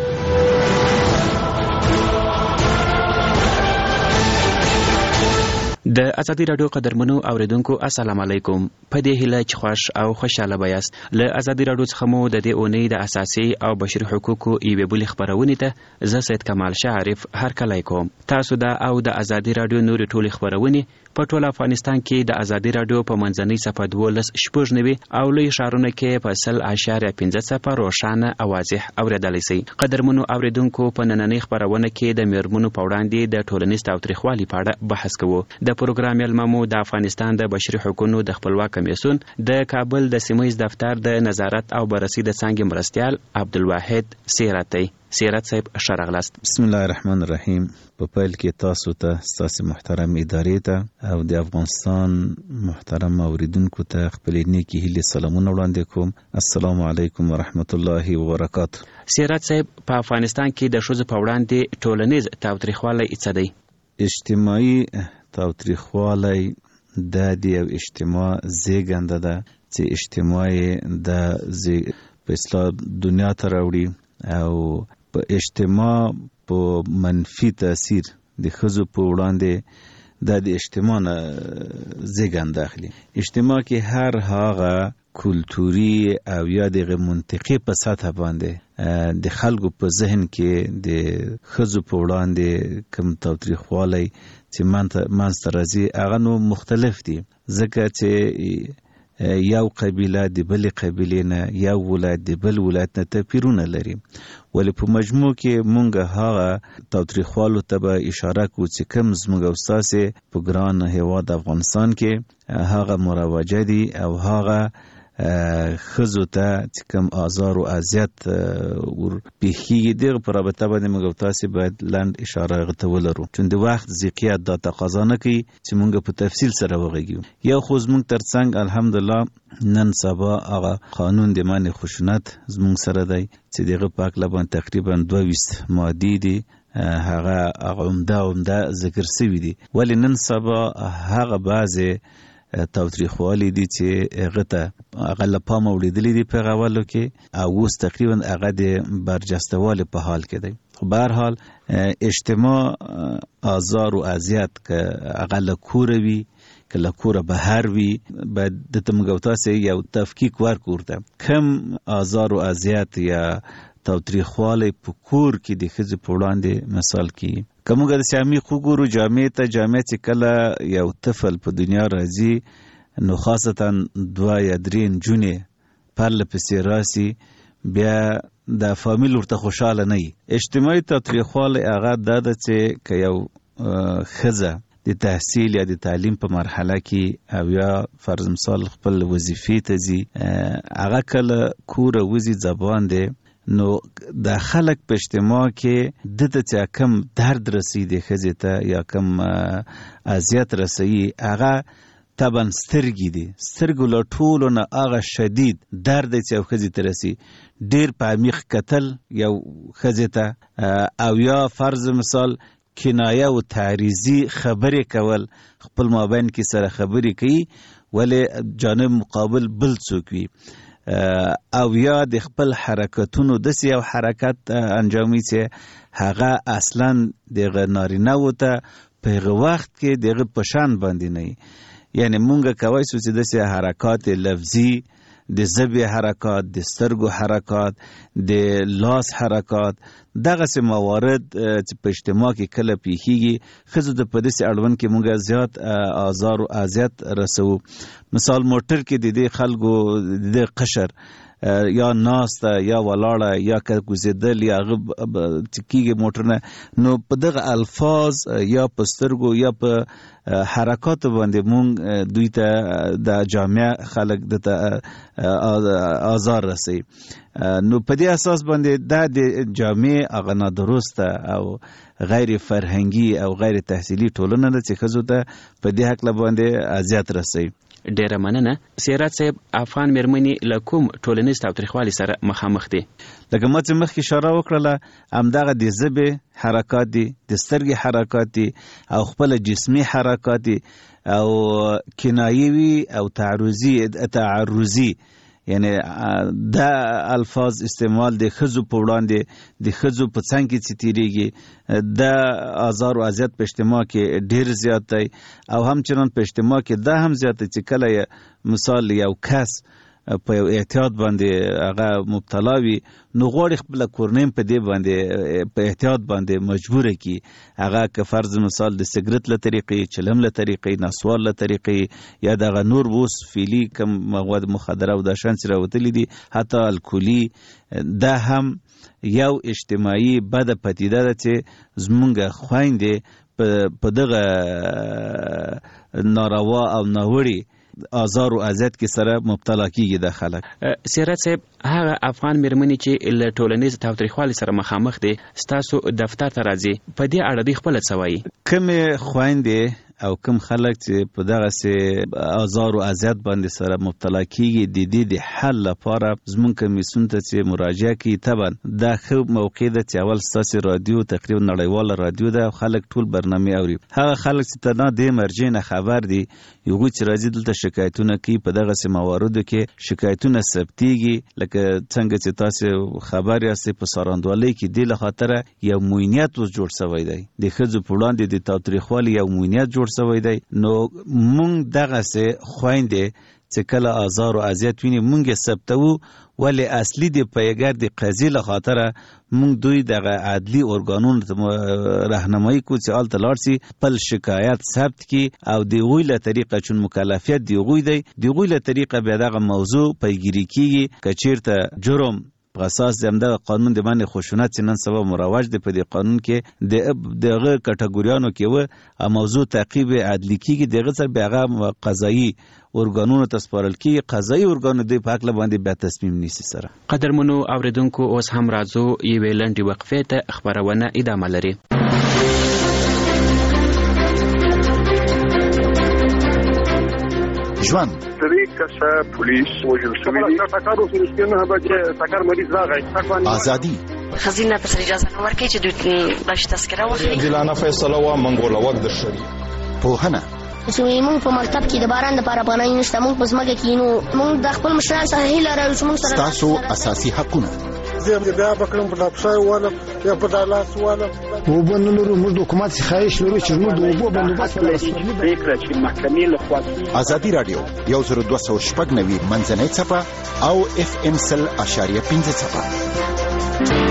د ازادي رادیو قدرمنو اوریدونکو السلام علیکم. په دې هیله چې خوش او خوشاله بایاست. له ازادي رادیو څخه مو د دې اونۍ د اساسي او بشري حقوقو یوې بلې خبرونې ته زه سید کمال شعرف هرکلی کوم. تاسو د او د ازادي رادیو نورې ټولې خبرونې په ټول افغانستان کې د ازادي رادیو په منځنۍ صفحه 12 او لوی ښارونو کې په 0.5 روښانه او واضح اوریدلی شئ. قدرمنو اوریدونکو په نننۍ خبرونه کې د میرمنو په وړاندې د ټولنیز تاوتریخوالي په اړه بحث کوو. د پروګرام ملممو د افغانستان د بشري حقوقو د خپلواک کمیسیون د کابل د سیمه‌ییز دفتر د نظارت او بررسي د څانګې مرستیال عبدالواحد سیرتی. سیرت صاحب شرغلاست. بسم الله الرحمن الرحیم. په پیل کې تاسو ته ستاسو محترم ادارې ته او د افغانستان محترم اوریدونکو ته خپل نیکی هیلې سلامونه وړاندې کوم. السلام علیکم ورحمت الله وبرکاته. سیرت صاحب په افغانستان کې د ښځو په وړاندې ټولنیز تاوتریخوالی څه دی؟ اجتماعي تاوتریخوالی د یو اجتماع زیږنده ده چې اجتماعي د په اصطلاح دنیا ته راوړي او په اجتماع په منفي تاثیر د ښځو په وړاندې د اجتماع نه زیږنده اخلي. اجتماع کې هر هغه کلتوري او یا د منطقي په سطح باندې د خلکو په ذهن کې د ښځو په وړاندې کوم تاوتریخوالی چې منځته راځي هغه نو مختلف دي، ځکه چې یو قبیله د بلې قبیلې نه، یو ولایت د بل ولایت نه توپیرونه لري. ولې په مجموع کې مونږ هغه تاوتریخوالو ته به اشاره کوو چې کوم زموږ او ستاسې په ګران هېواد افغانستان کې هغه مروجه دي او هغه ښځو ته چې کوم آزار او اذیت ور پیښیږي دغه په رابطه باندې موږ تاسو باید لنډ اشاره هغه ته ولرو، چون د وخت ضیقیت دا تقاضا نه کوي چې موږ په تفصیل سره وغږیو. یو خو زموږ ترڅنګ الحمدلله نن سبا هغه قانون د منع خشونت زموږ سره دی چې دغه په هکله باندې تقریبا 22 مادې دي هغه عمده ذکر شوي دي. ولې نن سبا هغه بعضې تاوتریخوالی دي چې هغه ته هغه له پامه وړېدلي دي په هغه اولو کې او اوس تقریبا هغه د برجستهوالي په حال کې دی. خو به هر حال اجتماع آزار و اذیت که هغه له کوره وي که له کوره بهر وي باید دته موږ تاسې یو تفکیک ورکړو ته کم آزار و اذیت یا تاوتریخوالی په کور کې د ښځې په وړاندې مثال کې که موږ د عمیق وګورو جامعې ته جامعه چې کله یو طفل په دنیا راځي نو خاصتا 2 یا 3 نجونې پرله پسې راسي بیا د فامیل ورته خوشحاله نه وي. اجتماعي تاوتریخوالی هغه دا ده چې که یو ښځه د تحصیل یا د تعلیم په مرحله کې او یا فرض مثال خپل وظیفې ته ځي هغه کله کوره وځي زبان دی نو د خلک په اجتماع کې دته چې کم درد رسي د ښځې ته یا کم اذیت رسي هغه طبعا سترګې دي، سترګو له ټولو نه هغه شدید درد چې یو ښځې ته رسي ډېر په عمیق کتل یو ښځې ته او یا فرض مثال کنایه او تعریضي خبرې کول خپل مابین کې سره خبرې کوي ولې جانب مقابل بل څوک وي او یا د خپل حرکتونو داسې یو حرکت انجامي چې هغه اصلا دغه نارینه و ته په هغه وخت کې دغه په شان باندې نه یعنی مونږ کوای شو چې داسې حرکات لفظي د ژبې حرکات، د سترګو حرکات، د لاس حرکات، دغه سه موارد چې په اجتماع کې کله پیښیږي ښځو ته په داسې اړوند کې موږ زیات آزار او اذیت رسو. مثال موټر کې د دې خلکو د قشر یا ناسته یا ولاړه یا کوزیدل یا کیږي موټر نه، نو په دغه الفاظ یا په سترګو یا په حرکات باندې مونږ دوی ته د جامع خلک د آزار رسي. نو په دې اساس باندې د جامع هغه نادرسته او غیر فرهنګي او غیر تحصیلي ټولنه ده چې ښځو ته په دې حق باندې اذیت رسي. ډیره مننه. سیرات صاحب، افغان مېرمنې له کوم ټولنیز تاوتریخوالي سره مخامخ دي؟ لکه ما چې مخکې اشاره وکړله، همدغه د ژبې حرکات دي، د سترګې حرکات دي او خپل جسمي حرکات دي او کنایوي او تعرضي یعنی دا الفاظ استعمال د ښځو په وړاندې د ښځو په څنګ کې چې تیریږي دا آزار او اذیت په اجتماع کې ډیر زیات دی او همچنان په اجتماع کې دا هم زیات دی چې کله مثال یو کس په یو احتیاط باندې هغه مبتلا وي نو غواړي خپل کورنۍ په دې باندې په احتیاط باندې مجبور کی، هغه که فرض مثال د سیګریټ له طریقې، چلم له طریقې، نسوار له طریقې یا دغه نور اوس فعلی کم مواد مخدره او د شان سره وتلی دي حتی الکولي، دا هم یو اجتماعي بد پدیده ده چې زمونږ خویندې په دغه ناروا او ناوړي آزار او اذیت کې سره مبتلا کیږي د خلک. سیرات صاحب، هغه افغان مېرمنې چې له ټولنیز تاوتریخوالي سره مخامخ دي ستاسو دفتر ته راځي، په دې اړه دوی خپل څه وایي؟ کومې خویندې او کوم خلک چې په دغه سه آزار او اذیت باندې سره مبتلا کیږي د دې د حل لپاره زمونږ کمیسیون ته چې مراجعه کوي، طبعا دا ښه موقع ده چې اول ستاسو رادیو تقریبا نړیواله رادیو ده، خلک ټول برنامه اوري. هغه خلک چې ته نه د مرجع نه خبر دي یو چې راځي دلته شکایتونه کوي، په دغه سه مواردو کې شکایتونه ثبتيږي، لکه څنګه چې تاسو خبر یاستئ په ساراندوالۍ کې د لخاطر یو موینیت وس جوړ شوی دی، د ښځو په وړاندې د تاوتریخوالي یو موینیت جوړ شوی دی. نو مونږ دغه سه خويندې چې کله آزار او اذیت ویني مونږ ثبتو، ولی اصلي د پیګر د قضیې لخاطر مونږ دوی دغه عدلی ارګانونو ته راهنمایي کو چې آلته لاړ شي خپل شکایت ثبت کی او د غوی له طریقه چون مکلفیت دی غوی دی د غوی له طریقه به دغه موضوع پیګیری کیږي که چیرته جرم په اساس د همدغه قانون د باندې خشونت چې نن سبا مروج دی په دې قانون کې دغه کټګوریانو کې و موضوع تعقیب عدلی کیږي، دغه سره به هغه قضایي ارګانونو ته سپارل کیږي، قضایي ارګانو د په حق باندې به تصمیم نیسي. سره قدرمنو اوریدونکو، اوس هم راځو یوې لنډې وقفې ته، خبرونه ادامه لري. ژوند پولیس وجل ازادي خزینه ته اجازه نه ورکړي چې دوی باندې تذکره واخلي. جلانه فیصله وا منګول وخت درشي پوهنه چې موږ په مکتب کې د باران لپاره پناه نشته، موږ په ځمکه کې نو موږ د خپل مشران سره هیله لرو چې موږ سره تاسو اساسي حقونه زه بیا بکرم په لابشای والا یا په دالاس والا وبنلو موږ د حکومت څخه لرو چې موږ د وبو بندوبست فکر چې محکمې له خوا ازادي رادیو 1290 منځنۍ صفه او FM 100.5 صفه.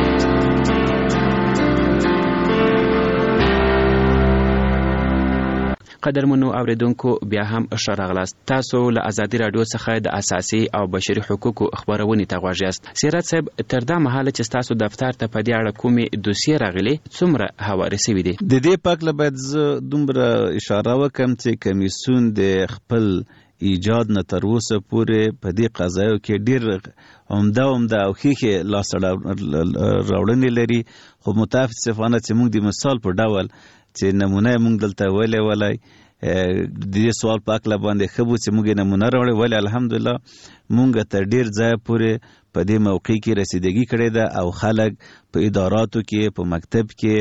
قدرمنو اوریدونکو، بیا هم ښه راغلاست. تاسو له ازادي رادیو څخه د اساسي او بشري حقوقو خبرونه ته غواړئ یاست. سیرات صاحب، تر دا مهاله چې تاسو دفتر ته په دې اړه کومې دوسیې راغلي، څومره هوارې شوي دي؟ د دې پاک له باید زه دومره اشاره وکم چې کمیسیون د خپل ایجاد نه تر اوسه پورې په دې قضایو کې ډېر عمده او ښې لاسته راوړنې لري، خو متاسفانه چې موږ د مثال په ډول چې نمونه موږ دلته ویلې ولای د دې سوال په اړه باندې خبرو چې موږ نمونه راوړې، ولی الحمدلله موږ تر ډیر ځای پورې په دې موقع کې رسیدګي کړې ده او خلک په اداراتو کې، په مکتب کې،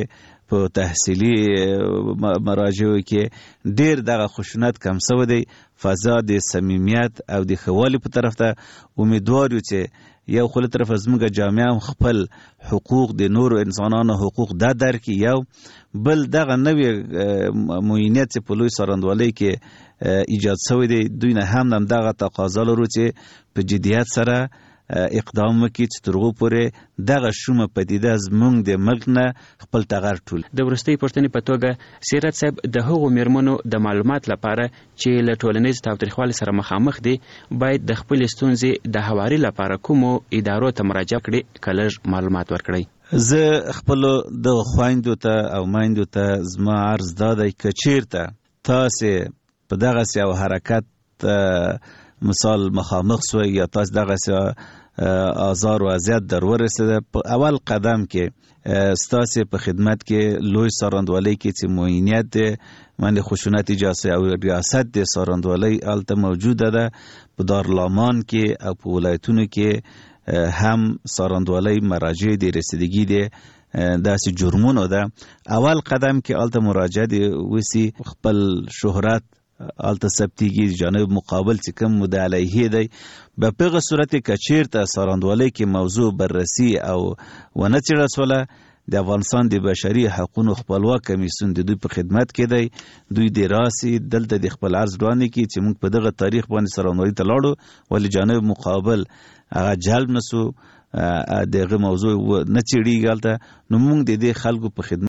په تحصیلي مراجعو کې ډیر دغه خشونت کم شوی دی. فضا د صمیمیت او د ښهوالي په طرف ته امیدوار یو چې یو خو له طرفه زموږ جامعه هم خپل حقوق د نورو انسانانو حقوق دا درکړي، یو بل دغه نوې معینیت چې په لوی څارندوالۍ کې ایجاد شوی دی دوی نه هم دغه تقاضا لرو چې په جدیت سره اقدام وکړي چې تر هغو پورې دغه شومه پدیده زموږ د ملک نه خپل ټغر ټول. د وروستۍ پوښتنې په توګه سیرت صاحب د هغو میرمنو د معلومات لپاره چې له ټولنیز تاوتریخوالي سره مخامخ دي باید د خپلې ستونزې د هواري لپاره کومو ادارو ته مراجعه کړي که لږ معلومات ورکړئ؟ زه خپلو د خویندو ته او میندو ته زما عرض دا دی که چیرته تاسې په دغسې یو حرکت مثال مخامخ سوی یا تاسو دغسې آزار و اذیت در ورسېده، په اول قدم کې ستاسې په خدمت کې لوی څارندوالۍ کې چې معینیت دی باندې خشونت ایجاد شوی او ریاست د څارندوالۍ هلته موجوده ده. په دارالمان کې او په ولایتونو کې هم څارندوالۍ مراجع د رسیدګي دی داسې جرمونو ده. اول قدم کې هلته مراجعه دی وسی خپل شهرت هلته ثبتېږي، جانب مقابل چې کوم مدعی علیه دی په هغه صورت کې که چیرته څارندوالۍ کې موضوع بررسي او ونه څېړل شوله د افغانستان د بشري حقونو خپلواک کمیسیون د دوی په خدمت کې دی. دوی د راسي دلته د خپل عرض وړاندې کړي چې موږ په دغه تاریخ باندې څارندوالۍ ته لاړو ولې جانب مقابل هغه جلب نسو دغه موضوع نه څېړېږي هلته، نو موږ د دې خلکو په خدمت